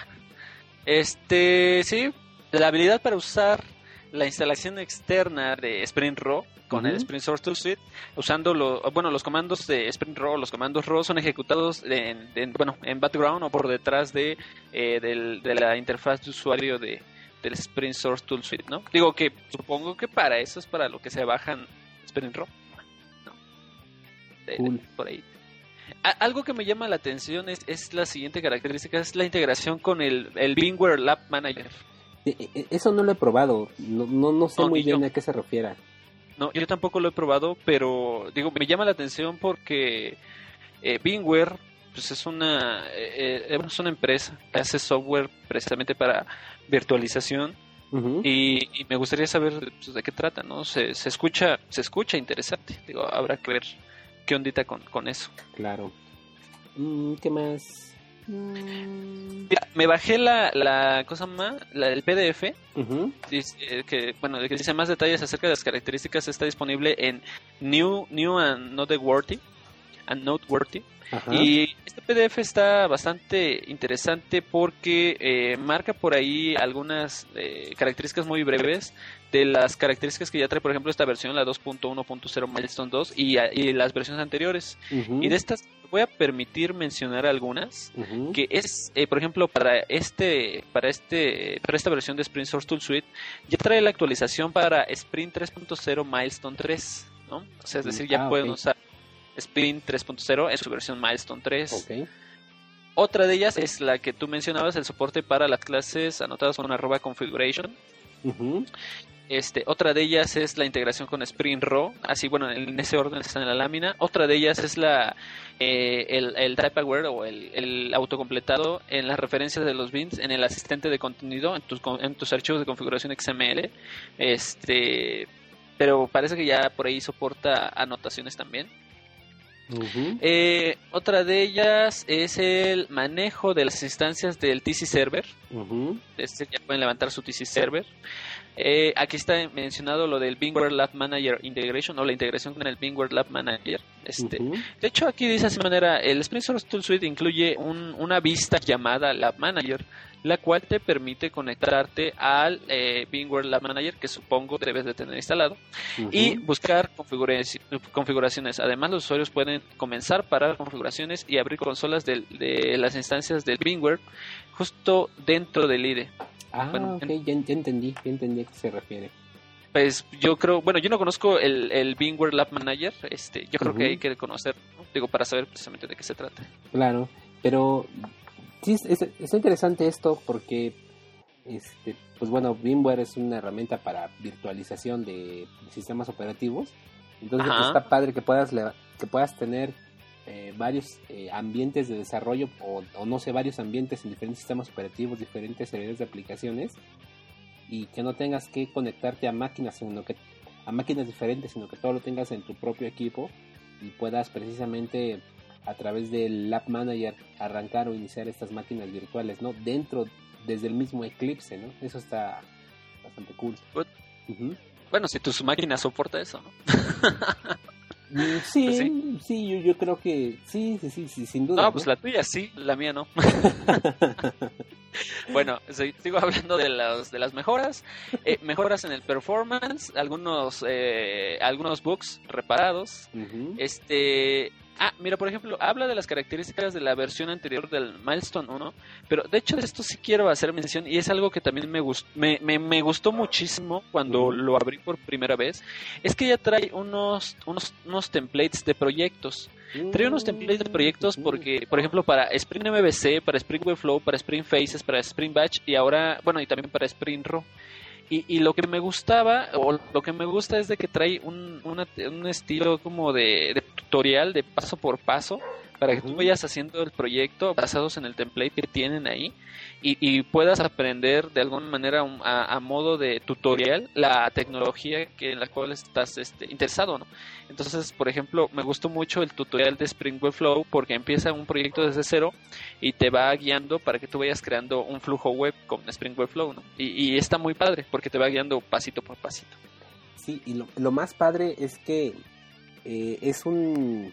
Este, sí, la habilidad para usar la instalación externa de Spring R A W con uh-huh. el Spring Source Tool Suite, usando lo, bueno, los comandos de Spring R A W, los comandos R A W son ejecutados en, en bueno, en background o por detrás de, eh, del, de la interfaz de usuario de, del Spring Source Tool Suite, ¿no? Digo que supongo que para eso es para lo que se bajan Spring R A W, ¿no? De, cool. de, por ahí. Algo que me llama la atención es, es la siguiente característica, es la integración con el, el VMware Lab Manager. Eso no lo he probado, no, no, no sé no, muy bien yo, a qué se refiere. No, yo tampoco lo he probado, pero digo, me llama la atención porque eh, VMware pues es una, eh, es una empresa que hace software precisamente para virtualización. Uh-huh. y, y me gustaría saber pues, de qué trata, ¿no? Se, se escucha, se escucha interesante, digo, habrá que ver qué ondita con, con eso. Claro. Mm, ¿Qué más? Mm. Mira, me bajé la, la cosa más, la del P D F, uh-huh. dice, que, bueno, que dice más detalles acerca de las características, está disponible en New, New and Noteworthy. and Noteworthy. Ajá. Y este P D F está bastante interesante porque eh, marca por ahí algunas eh, características muy breves de las características que ya trae, por ejemplo, esta versión, la dos punto uno punto cero Milestone dos y, y las versiones anteriores. Uh-huh. Y de estas voy a permitir mencionar algunas, Uh-huh. que es, eh, por ejemplo, para este para este para esta versión de Spring Source Tool Suite ya trae la actualización para Spring tres punto cero Milestone tres, ¿no? O sea, es decir, ya Ah, pueden okay. usar Spring tres punto cero en su versión Milestone tres. Okay. Otra de ellas es la que tú mencionabas, el soporte para las clases anotadas con arroba configuration. Uh-huh. Este, otra de ellas es la integración con Spring Raw, así bueno, en ese orden está en la lámina. Otra de ellas es la eh, el, el type aware o el, el autocompletado en las referencias de los bins en el asistente de contenido en tus en tus archivos de configuración X M L. Este, pero parece que ya por ahí soporta anotaciones también. Uh-huh. Eh, otra de ellas es el manejo de las instancias del T C Server. Uh-huh. Este, ya pueden levantar su T C Server. Eh, aquí está mencionado lo del Bingware Lab Manager Integration o la integración con el Bingware Lab Manager. Este, Uh-huh. de hecho, aquí dice así manera, el Spring Source Tool Suite incluye un, una vista llamada Lab Manager, la cual te permite conectarte al eh, Bingware Lab Manager, que supongo debes de tener instalado, Uh-huh. y buscar configuraci- configuraciones. Además, los usuarios pueden comenzar, parar configuraciones y abrir consolas de, de las instancias del Bingware justo dentro del I D E. Ah, Bueno, ok, ya, ya entendí, ya entendí a qué se refiere. Pues yo creo, bueno, yo no conozco el, el Bingware Lab Manager, este, yo creo Ujú. que hay que conocer, ¿no? Digo, para saber precisamente de qué se trata. Claro, pero sí, es, es, es interesante esto porque, este, pues bueno, VMware es una herramienta para virtualización de sistemas operativos. Entonces Ajá. está padre que puedas, le- que puedas tener eh, varios eh, ambientes de desarrollo o, o no sé, varios ambientes en diferentes sistemas operativos, diferentes servidores de aplicaciones y que no tengas que conectarte a máquinas, sino que a máquinas diferentes, sino que todo lo tengas en tu propio equipo y puedas precisamente a través del Lab Manager arrancar o iniciar estas máquinas virtuales, ¿no? Dentro, desde el mismo Eclipse, ¿no? Eso está bastante cool. What? Uh-huh. Bueno, si tu máquina soporta eso, ¿no? Mm, Sí, Pues sí, sí. yo, yo creo que sí, sí, sí, sí, sin duda. No, pues la tuya sí, la mía no. Bueno, sí, sigo hablando de las de las mejoras, eh, mejoras en el performance, algunos eh, algunos bugs reparados. Ujú. Este, ah, mira, por ejemplo, habla de las características de la versión anterior del Milestone uno, pero de hecho de esto sí quiero hacer mención y es algo que también me gustó, me, me, me gustó muchísimo cuando Ujú. lo abrí por primera vez, es que ya trae unos unos unos templates de proyectos. Trae unos templates de proyectos porque, por ejemplo, para Spring M V C, para Spring Webflow, para Spring Faces, para Spring Batch y ahora, bueno, y también para Spring Raw. Y, y lo que me gustaba, o lo que me gusta es de que trae un, una- un estilo como de, de tutorial, de paso por paso, para que tú Ujú. vayas haciendo el proyecto basados en el template que tienen ahí y, y puedas aprender de alguna manera un- a, a modo de tutorial la tecnología que en la cual estás este, interesado, ¿no? Entonces, por ejemplo, me gustó mucho el tutorial de Spring Webflow porque empieza un proyecto desde cero y te va guiando para que tú vayas creando un flujo web con Spring Webflow, ¿no? Y, y está muy padre porque te va guiando pasito por pasito. Sí, y lo, lo más padre es que eh, es un...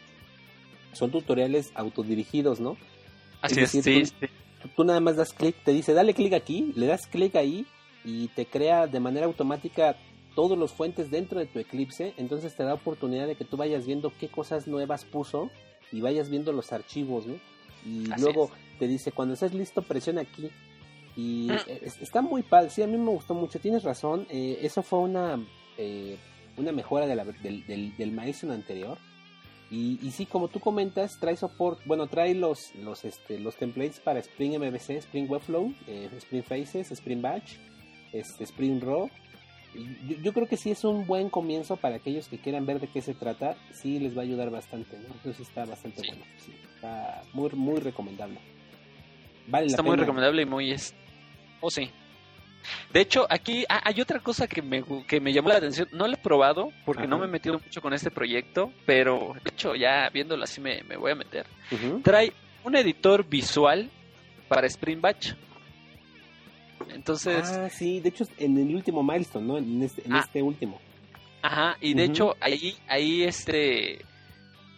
son tutoriales autodirigidos, ¿no? Así Es es, decir, sí, tú- sí. Tú nada más das clic, te dice dale clic aquí, le das clic ahí y te crea de manera automática todos los fuentes dentro de tu Eclipse, entonces te da oportunidad de que tú vayas viendo qué cosas nuevas puso y vayas viendo los archivos, ¿no? Y Así luego es. te dice cuando estés listo presiona aquí y Mm. es- está muy padre, sí, a mí me gustó mucho, tienes razón, eh, eso fue una eh, una mejora de la- del, del, del Milestone anterior. Y, y sí, como tú comentas, trae soporte, bueno, trae los los este los templates para Spring M V C, Spring Webflow, eh, Spring Faces, Spring Batch, este Spring Raw. Y Yo, yo creo que sí es un buen comienzo para aquellos que quieran ver de qué se trata, sí les va a ayudar bastante, ¿no? Entonces está bastante Sí. bueno, sí, está muy muy recomendable. Vale Está la muy pena. recomendable y muy... Es... Oh, sí. De hecho, aquí ah, hay otra cosa que me, gu- que me llamó la atención. No lo he probado porque no Ajá. me he metido mucho con este proyecto, pero de hecho ya viéndolo así me, me voy a meter. Ujú. Trae un editor visual para Spring Batch. Entonces, Ah, sí, de hecho en el último Milestone, ¿no? En este, en Ah. este último. ajá, y de Ujú. hecho ahí, ahí este...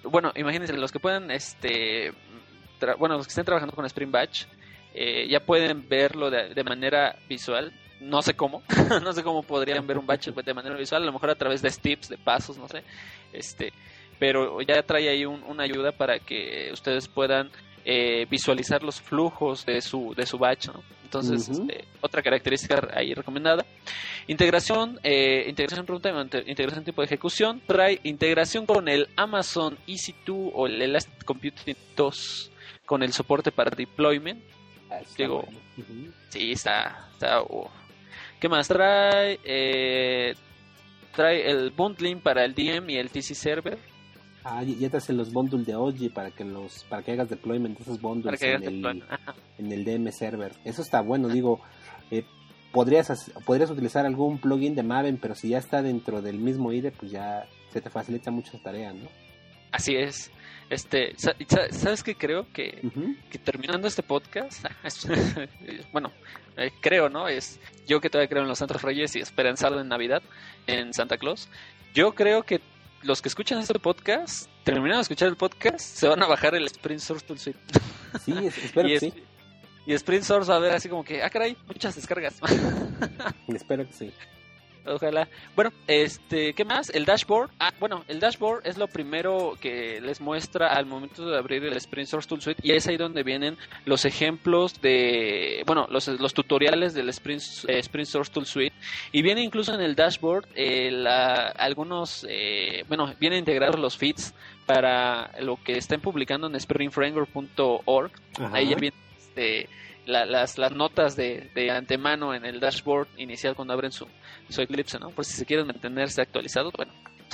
bueno, imagínense, los que puedan, este, tra- bueno, los que estén trabajando con Spring Batch, eh, ya pueden verlo de, de manera visual. No sé cómo, no sé cómo podrían ver un batch de manera visual, a lo mejor a través de tips, de pasos, no sé, este, pero ya trae ahí un, una ayuda para que ustedes puedan eh, visualizar los flujos de su de su batch, ¿no? Entonces, uh-huh. este, otra característica ahí recomendada. Integración, eh, integración runtime, integración tipo de ejecución, trae integración con el Amazon E C dos o el Elastic Computing dos con el soporte para deployment. Ah, Digo, bueno. uh-huh. sí, está, está uh. ¿Qué más trae? Eh, trae el bundling para el D M y el T C server. Ah, ya te hacen los bundles de O G para que los para que hagas deployment de esos bundles en el, en el D M server. Eso está bueno, digo, eh, podrías podrías utilizar algún plugin de Maven, pero si ya está dentro del mismo I D E, pues ya se te facilita mucho esa tarea, ¿no? Así es. Este, ¿sabes qué? Creo que, uh-huh. que terminando este podcast, bueno, eh, creo, ¿no? Es yo que todavía creo en los Santos Reyes y esperanzado en Navidad, en Santa Claus. Yo creo que los que escuchan este podcast, terminando de escuchar el podcast, se van a bajar el Spring Source Tool Suite. Sí, espero que sí. Y Spring Source va a ver así como que, ah, caray, muchas descargas. Espero que sí. Ojalá. Bueno, este, ¿qué más? El dashboard. Ah, bueno, el dashboard es lo primero que les muestra al momento de abrir el Spring Source Tool Suite y es ahí donde vienen los ejemplos de, bueno, los, los tutoriales del Spring, eh, Spring Source Tool Suite y viene incluso en el dashboard eh, la, algunos, eh, bueno, vienen integrados los feeds para lo que estén publicando en spring framework punto org. Ahí ya viene este, la, las, las notas de, de antemano en el dashboard inicial cuando abren su su Eclipse, ¿no? Por si se quieren mantenerse actualizados, bueno,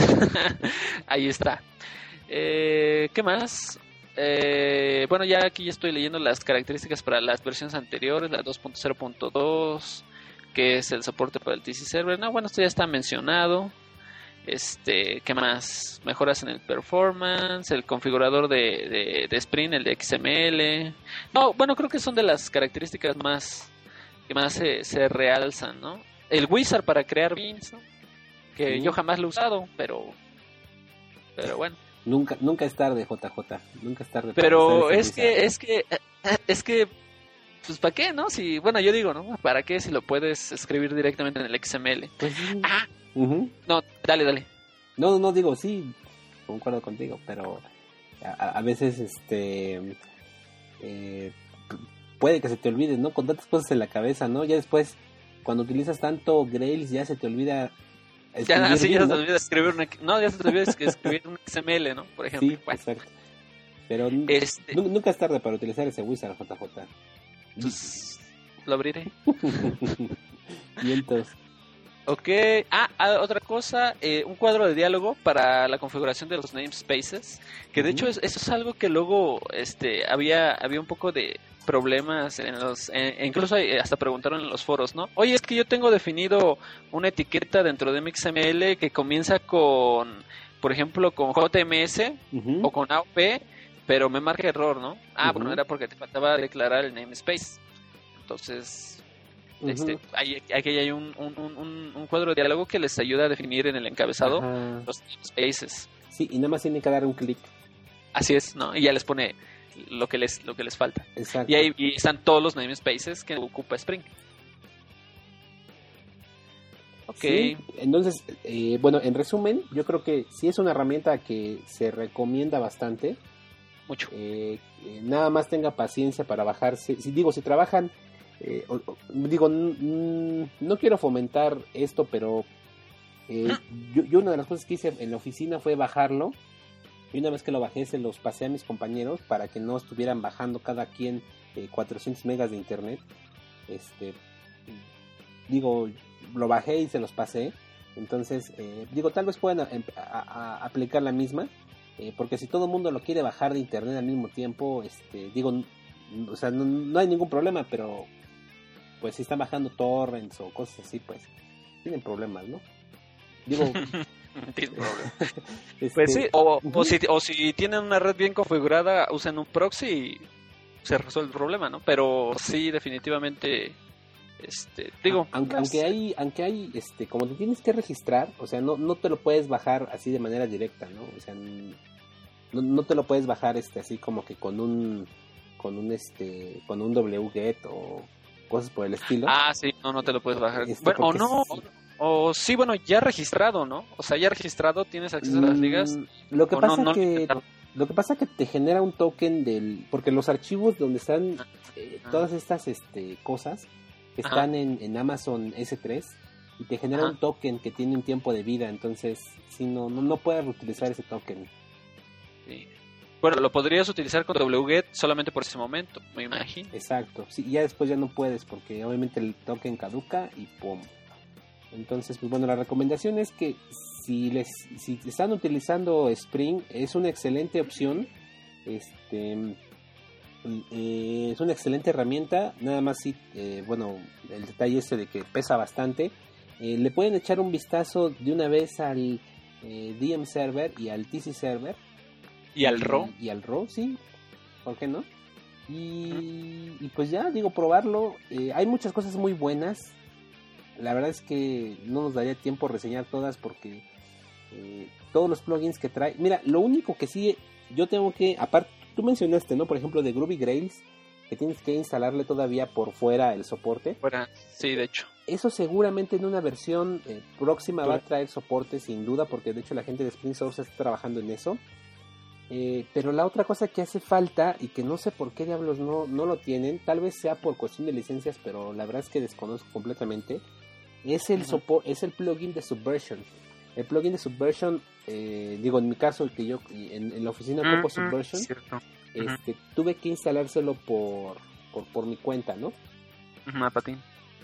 ahí está. Eh, ¿Qué más? Eh, bueno, ya aquí ya estoy leyendo las características para las versiones anteriores, la dos punto cero punto dos, que es el soporte para el T C Server. No, bueno, esto ya está mencionado. Este, ¿qué más? Mejoras en el performance, el configurador de, de, de Spring, el de X M L. No, bueno, creo que son de las características más que más se, se realzan, ¿no? El wizard para crear beans, ¿no? Que sí. Yo jamás lo he usado, pero pero bueno. Nunca nunca es tarde, J J, nunca es tarde. Pero es wizard. que es que es que pues ¿para qué, no? Si bueno, yo digo, ¿no? ¿Para qué si lo puedes escribir directamente en el X M L? Pues sí. Ah. Uh-huh. No, dale, dale. No, no digo, sí, concuerdo contigo, pero a, a veces este eh, puede que se te olvide, ¿no? Con tantas cosas en la cabeza, ¿no? Ya después cuando utilizas tanto Grails ya se te olvida ya, así bien, ya ¿no? se te olvida escribir una, no, ya se te olvida escribir un X M L, ¿no? Por ejemplo. Sí, bueno. Exacto. Pero este... n- nunca es tarde para utilizar ese wizard, J J. Pues, lo abriré. Y entonces... Ok, ah, ah otra cosa, eh, un cuadro de diálogo para la configuración de los namespaces, que de uh-huh. hecho es, eso es algo que luego este había había un poco de problemas en los, eh, incluso hasta preguntaron en los foros, ¿no? Oye, es que yo tengo definido una etiqueta dentro de mi X M L que comienza con, por ejemplo, con J M S uh-huh. o con A O P, pero me marca error, ¿no? Ah, uh-huh. bueno, era porque te faltaba declarar el namespace. Entonces, uh-huh. este, hay, aquí hay un, un, un, un cuadro de diálogo que les ayuda a definir en el encabezado uh-huh. los namespaces. Sí, y nada más tienen que dar un clic. Así es, ¿no? Y ya les pone lo que les lo que les falta. Exacto. Y ahí y están todos los namespaces que ocupa Spring. Ok. Sí, entonces, eh, bueno, en resumen, yo creo que sí es una herramienta que se recomienda bastante. Mucho. Eh, eh, nada más tenga paciencia para bajarse. Si digo, si trabajan, eh, o, o, digo, n- n- no quiero fomentar esto, pero eh, yo, yo una de las cosas que hice en la oficina fue bajarlo. Y una vez que lo bajé, se los pasé a mis compañeros para que no estuvieran bajando cada quien eh, cuatrocientos megas de internet. Este, digo, lo bajé y se los pasé. Entonces, eh, digo, tal vez puedan a, a, a aplicar la misma. Eh, porque si todo el mundo lo quiere bajar de internet al mismo tiempo, este, digo, n- o sea, no, no hay ningún problema, pero pues si están bajando torrents o cosas así, pues tienen problemas, ¿no? Digo... este, pues sí, o, uh-huh. o, si, o si tienen una red bien configurada, usen un proxy y se resuelve el problema, ¿no? Pero sí, definitivamente, este, digo, aunque, aunque hay, aunque hay, este, como te tienes que registrar, o sea, no, no te lo puedes bajar así de manera directa, ¿no? O sea, no, no te lo puedes bajar este así como que con un con un este con un wget o cosas por el estilo. Ah, sí, no, no te lo puedes bajar. Este, Bueno, o porque no, sí. o, o sí, bueno, ya registrado, ¿no? O sea, ya registrado, tienes acceso a las ligas. Mm, Lo que o pasa no, no que intentaron. lo que pasa que te genera un token del porque los archivos donde están eh, Ah. todas estas este cosas que Ajá. están en, en Amazon ese tres y te genera Ajá. un token que tiene un tiempo de vida, entonces si no no, no puedes reutilizar ese token. Sí. Bueno, lo podrías utilizar con wget solamente por ese momento, me imagino. Exacto, sí, y ya después ya no puedes porque obviamente el token caduca y pum. Entonces, pues bueno, la recomendación es que si les si están utilizando Spring es una excelente opción. Este eh, es una excelente herramienta, nada más sí, eh, bueno, el detalle este de que pesa bastante. Eh, le pueden echar un vistazo de una vez al eh, D M Server y al T C Server. ¿Y al R A W? Y al R A W, sí, ¿por qué no? Y, y pues ya, digo, probarlo. Eh, hay muchas cosas muy buenas. La verdad es que no nos daría tiempo reseñar todas porque eh, todos los plugins que trae. Mira, lo único que sí yo tengo que, aparte, tú mencionaste, ¿no? Por ejemplo, de Groovy Grails, que tienes que instalarle todavía por fuera el soporte. Fuera, sí, de hecho. Eso seguramente en una versión eh, próxima va a traer soporte sin duda, porque de hecho la gente de Spring Source está trabajando en eso. Eh, pero la otra cosa que hace falta y que no sé por qué diablos no, no lo tienen, tal vez sea por cuestión de licencias, pero la verdad es que desconozco completamente, es el, Ujú. sopor- es el plugin de Subversion. El plugin de Subversion, eh, digo en mi caso, que yo en, en la oficina ocupo Ujú, Subversion, cierto. este, tuve que instalárselo por, por, por mi cuenta, ¿no? Ujú, a patín.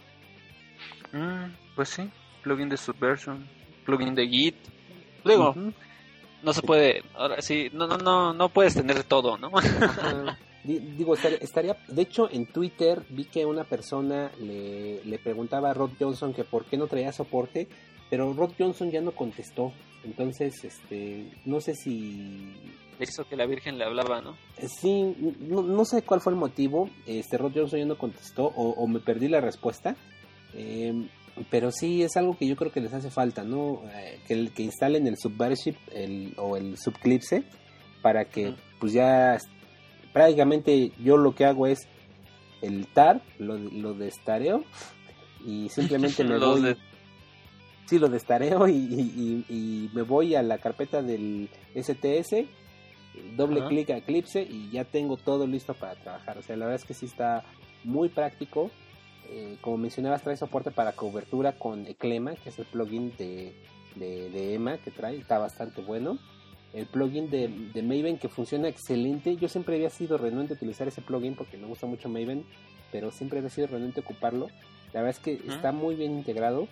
Mm, pues sí, plugin de Subversion, plugin de Git. Digo, Ujú. no se puede, ahora sí, no, no, no, no puedes tener todo, ¿no? Ajá. Di- Digo, estaría, estaría- de hecho en Twitter vi que una persona le, le preguntaba a Rod Johnson que por qué no traía soporte, pero Rod Johnson ya no contestó, entonces este no sé si Le hizo que la Virgen le hablaba, ¿no? sí, no, no sé cuál fue el motivo, este Rod Johnson ya no contestó o, o me perdí la respuesta, eh, pero sí es algo que yo creo que les hace falta, ¿no? Eh, que, el- que instalen el Subversive el, o el Subclipse para que Ujú. pues ya prácticamente yo lo que hago es el tar, lo, lo destareo y simplemente me Los voy de- sí, lo destareo y, y, y, y me voy a la carpeta del S T S, doble Ajá. clic a Eclipse y ya tengo todo listo para trabajar. O sea, la verdad es que sí está muy práctico. Eh, como mencionabas, trae soporte para cobertura con Eclema, que es el plugin de, de, de Emma que trae, está bastante bueno. El plugin de, de Maven que funciona excelente. Yo siempre había sido renuente a utilizar ese plugin porque me gusta mucho Maven, pero siempre había sido renuente a ocuparlo. La verdad es que Ujú. está muy bien integrado.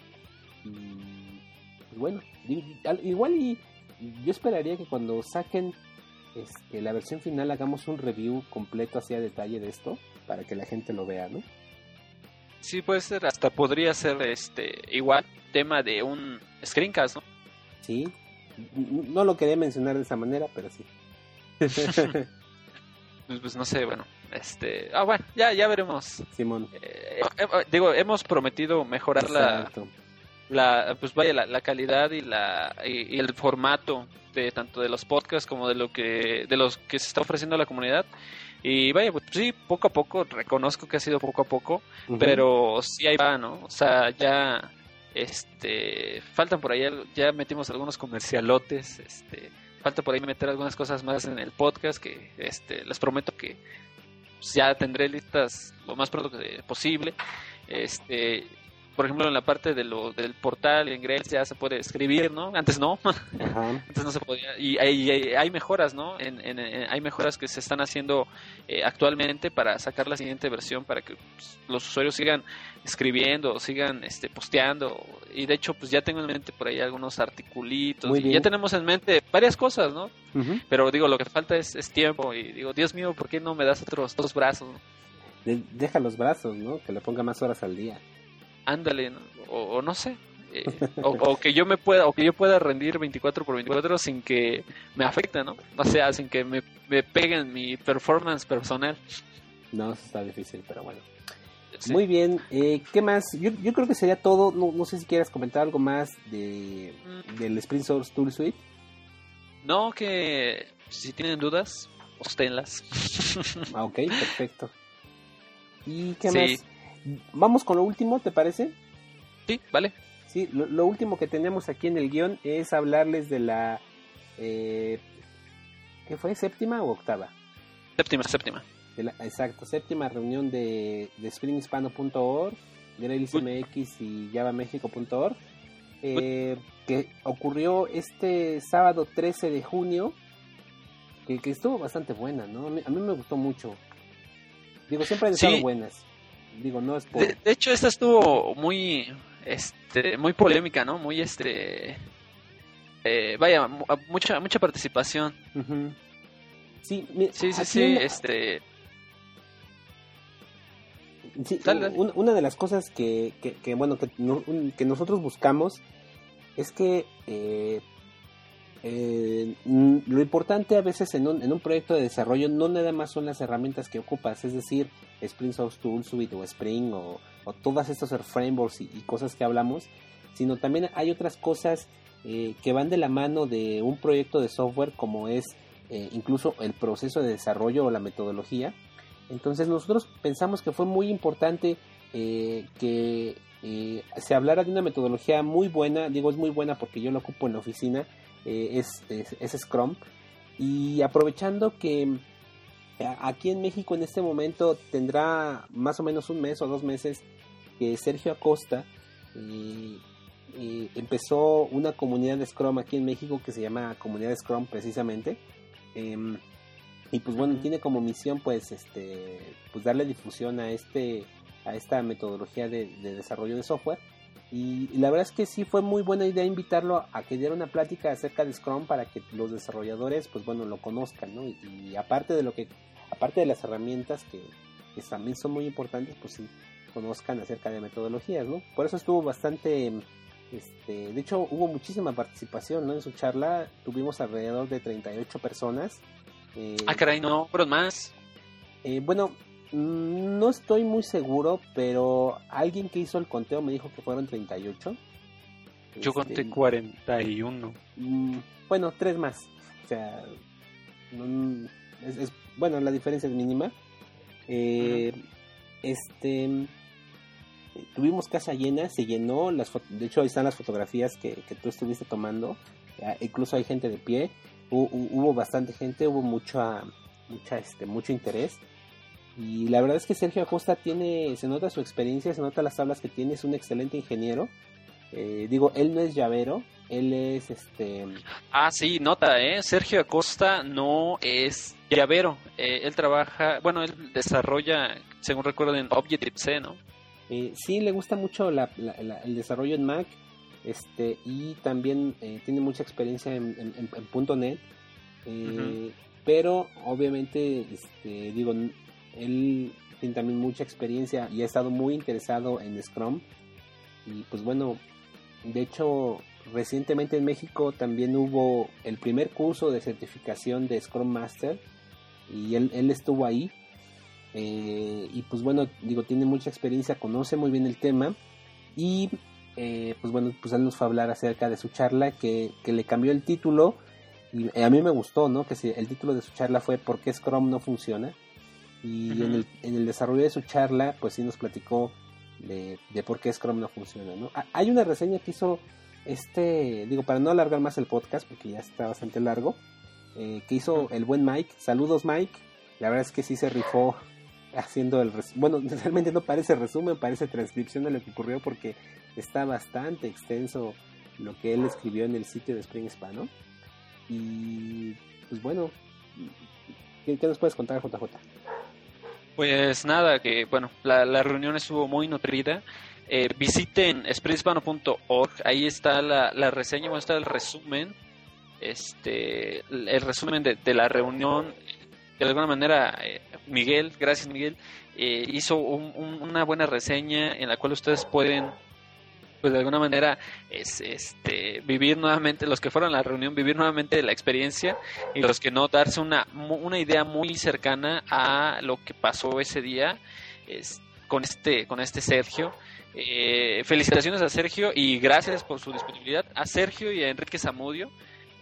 Y bueno, di- al- igual y yo esperaría que cuando saquen este, la versión final hagamos un review completo hacia detalle de esto para que la gente lo vea, ¿no? Sí, puede ser, hasta podría ser este igual tema de un screencast, ¿no? Sí, N- no lo quería mencionar de esa manera, pero sí. Pues, pues no sé, bueno, este, ah bueno, ya ya veremos. Simón. Eh, eh, eh, digo, hemos prometido mejorar la, Exacto. la, pues vaya la, la calidad y la y, y el formato de tanto de los podcasts como de lo que de los que se está ofreciendo a la comunidad. Y vaya, pues sí, poco a poco, reconozco que ha sido poco a poco, Ujú. pero sí ahí va, ¿no? O sea, ya este faltan por ahí, algo- ya metimos algunos comercialotes, este falta por ahí meter algunas cosas más en el podcast que este les prometo que pues, ya tendré listas lo más pronto que posible. Este, por ejemplo, en la parte de lo del portal en Grails ya se puede escribir, ¿no? Antes no. Ajá. Antes no se podía, y hay, hay, hay mejoras, ¿no? En, en, en- hay mejoras que se están haciendo eh, actualmente para sacar la siguiente versión, para que pues, los usuarios sigan escribiendo, sigan este, posteando, y de hecho pues ya tengo en mente por ahí algunos articulitos, Muy y bien. ya tenemos en mente varias cosas, ¿no? Ujú. Pero digo, lo que falta es, es tiempo, y digo, Dios mío, ¿por qué no me das otros dos brazos? De- deja los brazos, ¿no? Que le ponga más horas al día. Ándale, ¿no? O, o no sé. eh, o, o que yo me pueda o que yo pueda rendir veinticuatro por veinticuatro sin que me afecte, ¿no? O sea, sin que me, me peguen mi performance personal. No, eso está difícil, pero bueno. Sí. Muy bien, eh, ¿qué más? Yo, yo creo que sería todo. No, no sé si quieras comentar algo más de del Spring Source Tool Suite. No, que Si tienen dudas, posténlas. Ah, ok, perfecto. ¿Y qué Sí. más? Vamos con lo último, ¿te parece? Sí, vale. Sí, lo, lo último que tenemos aquí en el guión es hablarles de la... Eh, ¿Qué fue? ¿Séptima o octava? Séptima, séptima. De la, exacto, séptima reunión de, de spring hispano punto org, Grails M X y java mexico punto org, eh, que ocurrió este sábado trece de junio, que, que estuvo bastante buena, ¿no? A mí, a mí me gustó mucho. Digo, siempre han estado Sí. buenas. Digo, no es por... De, de hecho, esta estuvo muy, este, muy polémica, ¿no? Muy, este, eh, vaya, mu- mucha, mucha participación. Ujú. Sí, mi- Sí, sí, aquí sí, en- este, Sí, Dale, dale. un- una de las cosas que, que, que, bueno, que, no- un- que nosotros buscamos es que eh, eh, mm, lo importante a veces en un, en un proyecto de desarrollo no nada más son las herramientas que ocupas, es decir, Spring Source Tool Suite o Spring o, o todas estos frameworks y, y cosas que hablamos, sino también hay otras cosas eh, que van de la mano de un proyecto de software, como es eh, incluso el proceso de desarrollo o la metodología. Entonces nosotros pensamos que fue muy importante eh, que eh, se hablara de una metodología muy buena. Digo, es muy buena porque yo la ocupo en la oficina, eh, es, es, es Scrum, y aprovechando que a- aquí en México en este momento tendrá más o menos un mes o dos meses que Sergio Acosta eh, eh, empezó una comunidad de Scrum aquí en México que se llama Comunidad Scrum precisamente. Em, y pues bueno, tiene como misión pues este pues darle difusión a este a esta metodología de, de desarrollo de software, y, y la verdad es que sí fue muy buena idea invitarlo a que diera una plática acerca de Scrum para que los desarrolladores pues bueno lo conozcan, ¿no? Y, y aparte de lo que aparte de las herramientas que, que también son muy importantes, pues sí conozcan acerca de metodologías, ¿no? Por eso estuvo bastante este, de hecho hubo muchísima participación, ¿no? En su charla tuvimos alrededor de treinta y ocho personas. Eh, ah, caray, no, fueron más. eh, bueno, mm, no estoy muy seguro, pero alguien que hizo el conteo me dijo que fueron treinta y ocho. Yo Este, conté cuarenta y uno. mm, bueno, tres más. O sea, no- es, es- bueno, la diferencia es mínima. Eh, Este, tuvimos casa llena, se llenó. Las fo- de hecho, ahí están las fotografías que, que tú estuviste tomando. Ah, incluso hay gente de pie. Hubo, hubo bastante gente, hubo mucha, mucha, este, mucho interés. Y la verdad es que Sergio Acosta tiene, se nota su experiencia, se nota las tablas que tiene, es un excelente ingeniero. Eh, digo, él no es llavero, él es este. Ah, sí, nota, ¿eh? Sergio Acosta no es llavero. Eh, él trabaja, bueno, él desarrolla, según recuerdo, en Objective-C, ¿no? Eh, sí, le gusta mucho la, la, la, el desarrollo en Mac, este, y también eh, tiene mucha experiencia en, en, en, en punto net, eh, uh-huh. Pero obviamente, este, digo, él tiene también mucha experiencia y ha estado muy interesado en Scrum. Y pues bueno, de hecho, recientemente en México también hubo el primer curso de certificación de Scrum Master y él, él estuvo ahí. Eh, y pues bueno, digo, tiene mucha experiencia, conoce muy bien el tema y eh, pues bueno, pues él nos fue a hablar acerca de su charla que, que le cambió el título y a mí me gustó, ¿no? Que si el título de su charla fue ¿por qué Scrum no funciona? Y uh-huh. en, el, en el desarrollo de su charla pues sí nos platicó de, de por qué Scrum no funciona, ¿no? Hay una reseña que hizo este, digo, para no alargar más el podcast porque ya está bastante largo, eh, que hizo uh-huh. el buen Mike. Saludos, Mike. La verdad es que sí se rifó haciendo el res... bueno, realmente no parece resumen, parece transcripción de lo que ocurrió porque está bastante extenso lo que él escribió en el sitio de Spring Hispano. Y pues bueno, ¿qué, qué nos puedes contar, J J? Pues nada, que bueno, la, la reunión estuvo muy nutrida. Eh, visiten spring hispano punto org, ahí está la, la reseña, bueno, está el resumen, este, el resumen de, de la reunión. De alguna manera, eh, Miguel, gracias Miguel, eh, hizo un, un, una buena reseña en la cual ustedes pueden, pues de alguna manera, es, este, vivir nuevamente, los que fueron a la reunión, vivir nuevamente la experiencia, y los que no, darse una, una idea muy cercana a lo que pasó ese día es, con este, con este Sergio. Eh, felicitaciones a Sergio y gracias por su disponibilidad, a Sergio y a Enrique Zamudio.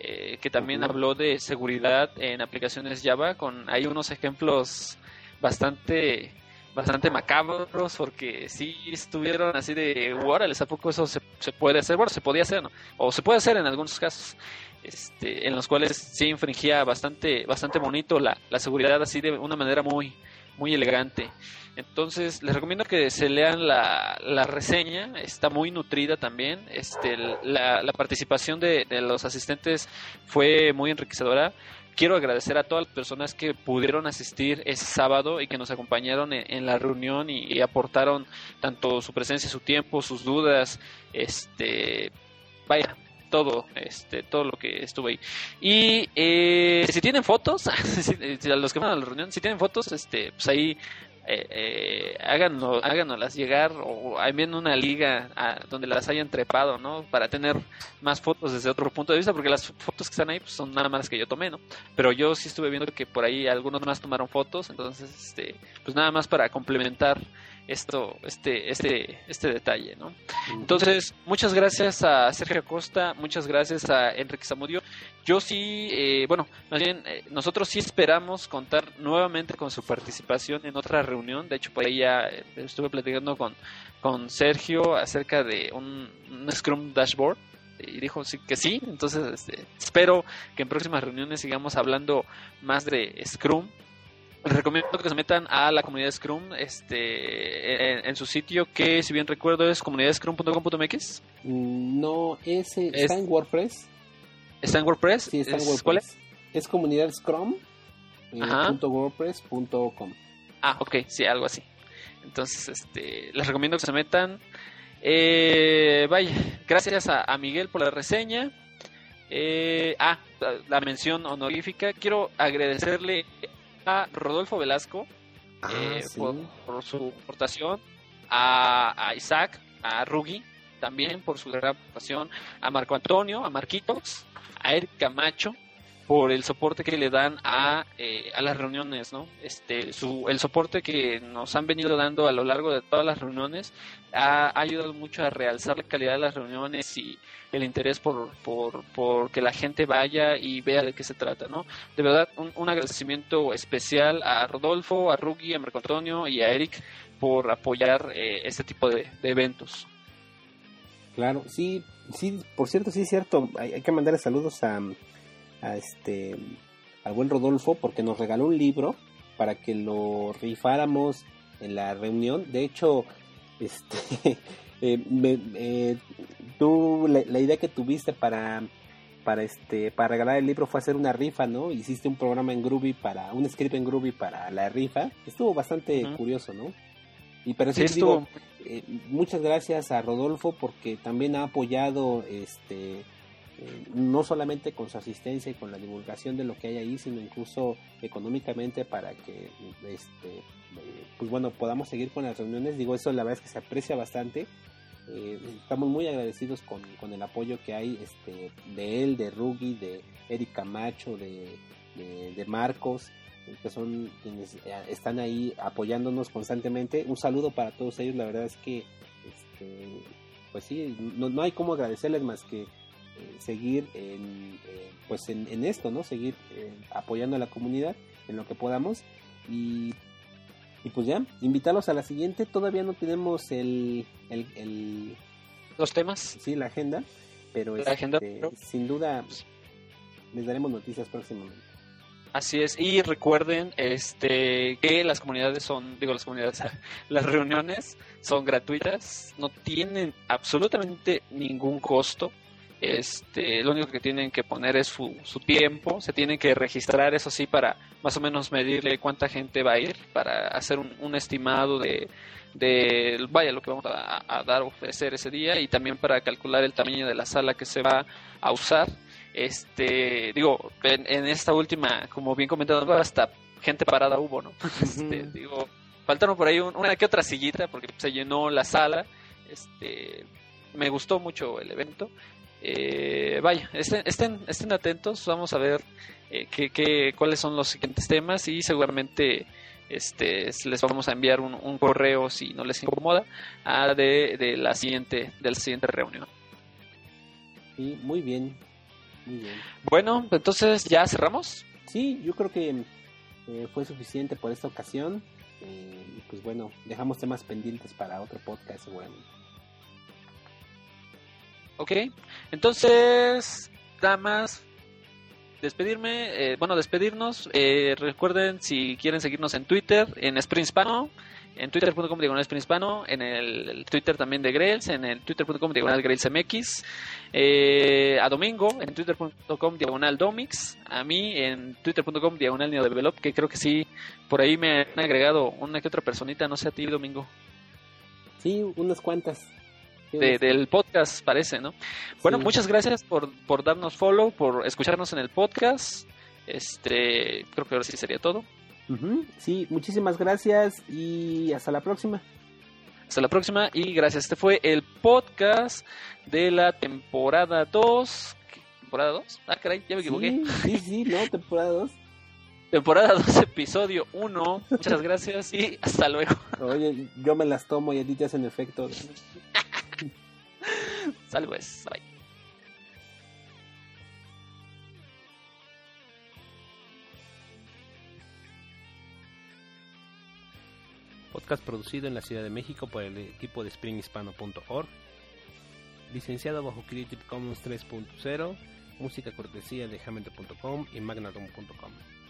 eh, que también Uh-huh. habló de seguridad en aplicaciones Java, con hay unos ejemplos bastante bastante macabros, porque sí estuvieron así de, órale, ¿a poco eso se, se puede hacer? Bueno, se podía hacer, ¿no? O se puede hacer en algunos casos, este, en los cuales sí infringía bastante bastante bonito la, la seguridad, así de una manera muy muy elegante. Entonces les recomiendo que se lean la, la reseña, está muy nutrida también. Este, la, la participación de, de los asistentes fue muy enriquecedora. Quiero agradecer a todas las personas que pudieron asistir ese sábado y que nos acompañaron en, en la reunión y, y aportaron tanto su presencia, su tiempo, sus dudas, este, vaya, todo, este, todo lo que estuvo ahí. Y eh, si tienen fotos, si, si a los que van a la reunión, si tienen fotos, este, pues ahí eh, eh, háganos, háganoslas llegar, o envíen una liga a donde las hayan trepado, ¿no? Para tener más fotos desde otro punto de vista, porque las fotos que están ahí pues, son nada más que yo tomé, ¿no? Pero yo sí estuve viendo que por ahí algunos más tomaron fotos, entonces, este, pues nada más para complementar esto, este, este, este detalle, ¿no? Entonces, muchas gracias a Sergio Acosta, muchas gracias a Enrique Zamudio. Yo sí, eh, bueno, más bien, eh, nosotros sí esperamos contar nuevamente con su participación en otra reunión. De hecho, por ahí ya eh, estuve platicando con, con Sergio acerca de un, un Scrum Dashboard, y dijo sí que sí. Entonces, este, espero que en próximas reuniones sigamos hablando más de Scrum. Les recomiendo que se metan a la comunidad Scrum, este, en, en su sitio, que si bien recuerdo es comunidad scrum punto com punto m x. No, es, eh, Es- está en WordPress. ¿Está en WordPress? Sí, está en ¿Es- WordPress. ¿Cuál es? Es comunidad Scrum. eh, Ajá. punto wordpress punto com. Ah, ok, sí, algo así. Entonces, este, les recomiendo que se metan. Eh, vaya, gracias a, a Miguel por la reseña. Eh, ah, la, la mención honorífica. Quiero agradecerle a Rodolfo Velasco Ah, eh, sí. por, por su aportación, a, a Isaac, a Rugi también por su gran aportación, a Marco Antonio, a Marquitos, a Eric Camacho por el soporte que le dan a, eh, a las reuniones, ¿no? Este, su, el soporte que nos han venido dando a lo largo de todas las reuniones ha, ha ayudado mucho a realzar la calidad de las reuniones y el interés por, por, por que la gente vaya y vea de qué se trata, ¿no? De verdad, un, un agradecimiento especial a Rodolfo, a Rugi, a Marco Antonio y a Eric por apoyar eh, este tipo de, de eventos. Claro, sí, sí, por cierto, sí es cierto. Hay, hay que mandarle saludos a, a este, al buen Rodolfo, porque nos regaló un libro para que lo rifáramos en la reunión. De hecho, este, eh, me, eh, tú, la, la idea que tuviste para, para este, para regalar el libro fue hacer una rifa, ¿no? Hiciste un programa en Groovy para, un script en Groovy para la rifa. Estuvo bastante Uh-huh. curioso, ¿no? Y pero Sí, sí, digo, estuvo. eh, muchas gracias a Rodolfo porque también ha apoyado este eh, no solamente con su asistencia y con la divulgación de lo que hay ahí, sino incluso económicamente para que este eh, pues bueno, podamos seguir con las reuniones. Digo, eso la verdad es que se aprecia bastante. Eh, estamos muy agradecidos con, con el apoyo que hay este de él, de Rugi, de Eric Camacho, de, de, de Marcos, que son quienes están ahí apoyándonos constantemente. Un saludo para todos ellos. La verdad es que este, pues sí, no, no hay cómo agradecerles más que eh, seguir en, eh, pues en, en esto, ¿no? Seguir eh, apoyando a la comunidad en lo que podamos y, y pues ya, invitarlos a la siguiente. Todavía no tenemos el, el, el Los temas. sí, la agenda, pero La este, agenda, pero- sin duda les daremos noticias próximamente. Así es, y recuerden este que las comunidades son, digo las comunidades, las reuniones son gratuitas, no tienen absolutamente ningún costo. Este, lo único que tienen que poner es su, su tiempo, se tienen que registrar, eso sí, para más o menos medirle cuánta gente va a ir, para hacer un, un estimado de, de, vaya, lo que vamos a, a dar, ofrecer ese día, y también para calcular el tamaño de la sala que se va a usar. Este, digo, en, en esta última, como bien comentado, hasta gente parada hubo, ¿no? Este, digo, faltaron por ahí un- una que otra sillita porque se llenó la sala. Este, me gustó mucho el evento. Eh, vaya, estén, estén, estén atentos, vamos a ver eh, qué, qué, cuáles son los siguientes temas y seguramente este les vamos a enviar un, un correo si no les incomoda a de, de la siguiente de la siguiente reunión. Sí, muy bien. Muy bien. Bueno, entonces ya cerramos. Sí, yo creo que eh, fue suficiente por esta ocasión. Eh, y pues bueno, dejamos temas pendientes para otro podcast seguramente. Ok, entonces, nada más despedirme, eh, bueno, despedirnos. Eh, recuerden, si quieren seguirnos en Twitter, en Sprint Hispano, en twitter punto com diagonal Sprint Hispano, en el, el Twitter también de Grails, en el twitter punto com diagonal Grails M X, eh, a Domingo, en twitter punto com diagonal Domix, a mí en twitter punto com diagonal NeoDevelop, que creo que sí, por ahí me han agregado una que otra personita, no sé a ti, Domingo. Sí, unas cuantas. De, del podcast parece, ¿no? Bueno, Sí. muchas gracias por, por darnos follow, por escucharnos en el podcast. Este, creo que ahora sí sería todo. Uh-huh. Sí, muchísimas gracias y hasta la próxima. Hasta la próxima y gracias. Este fue el podcast de la temporada dos. ¿Qué? ¿Temporada dos? Ah, caray, ya me equivoqué. Sí, sí, sí, no, temporada dos. Temporada dos, episodio uno. Muchas gracias y hasta luego. Oye, yo me las tomo y a ti te hacen efecto. Saludos, bye. Podcast producido en la Ciudad de México por el equipo de spring hispano punto org. Licenciado bajo Creative Commons tres punto cero. Música cortesía de hamilton punto com y magnatom punto com.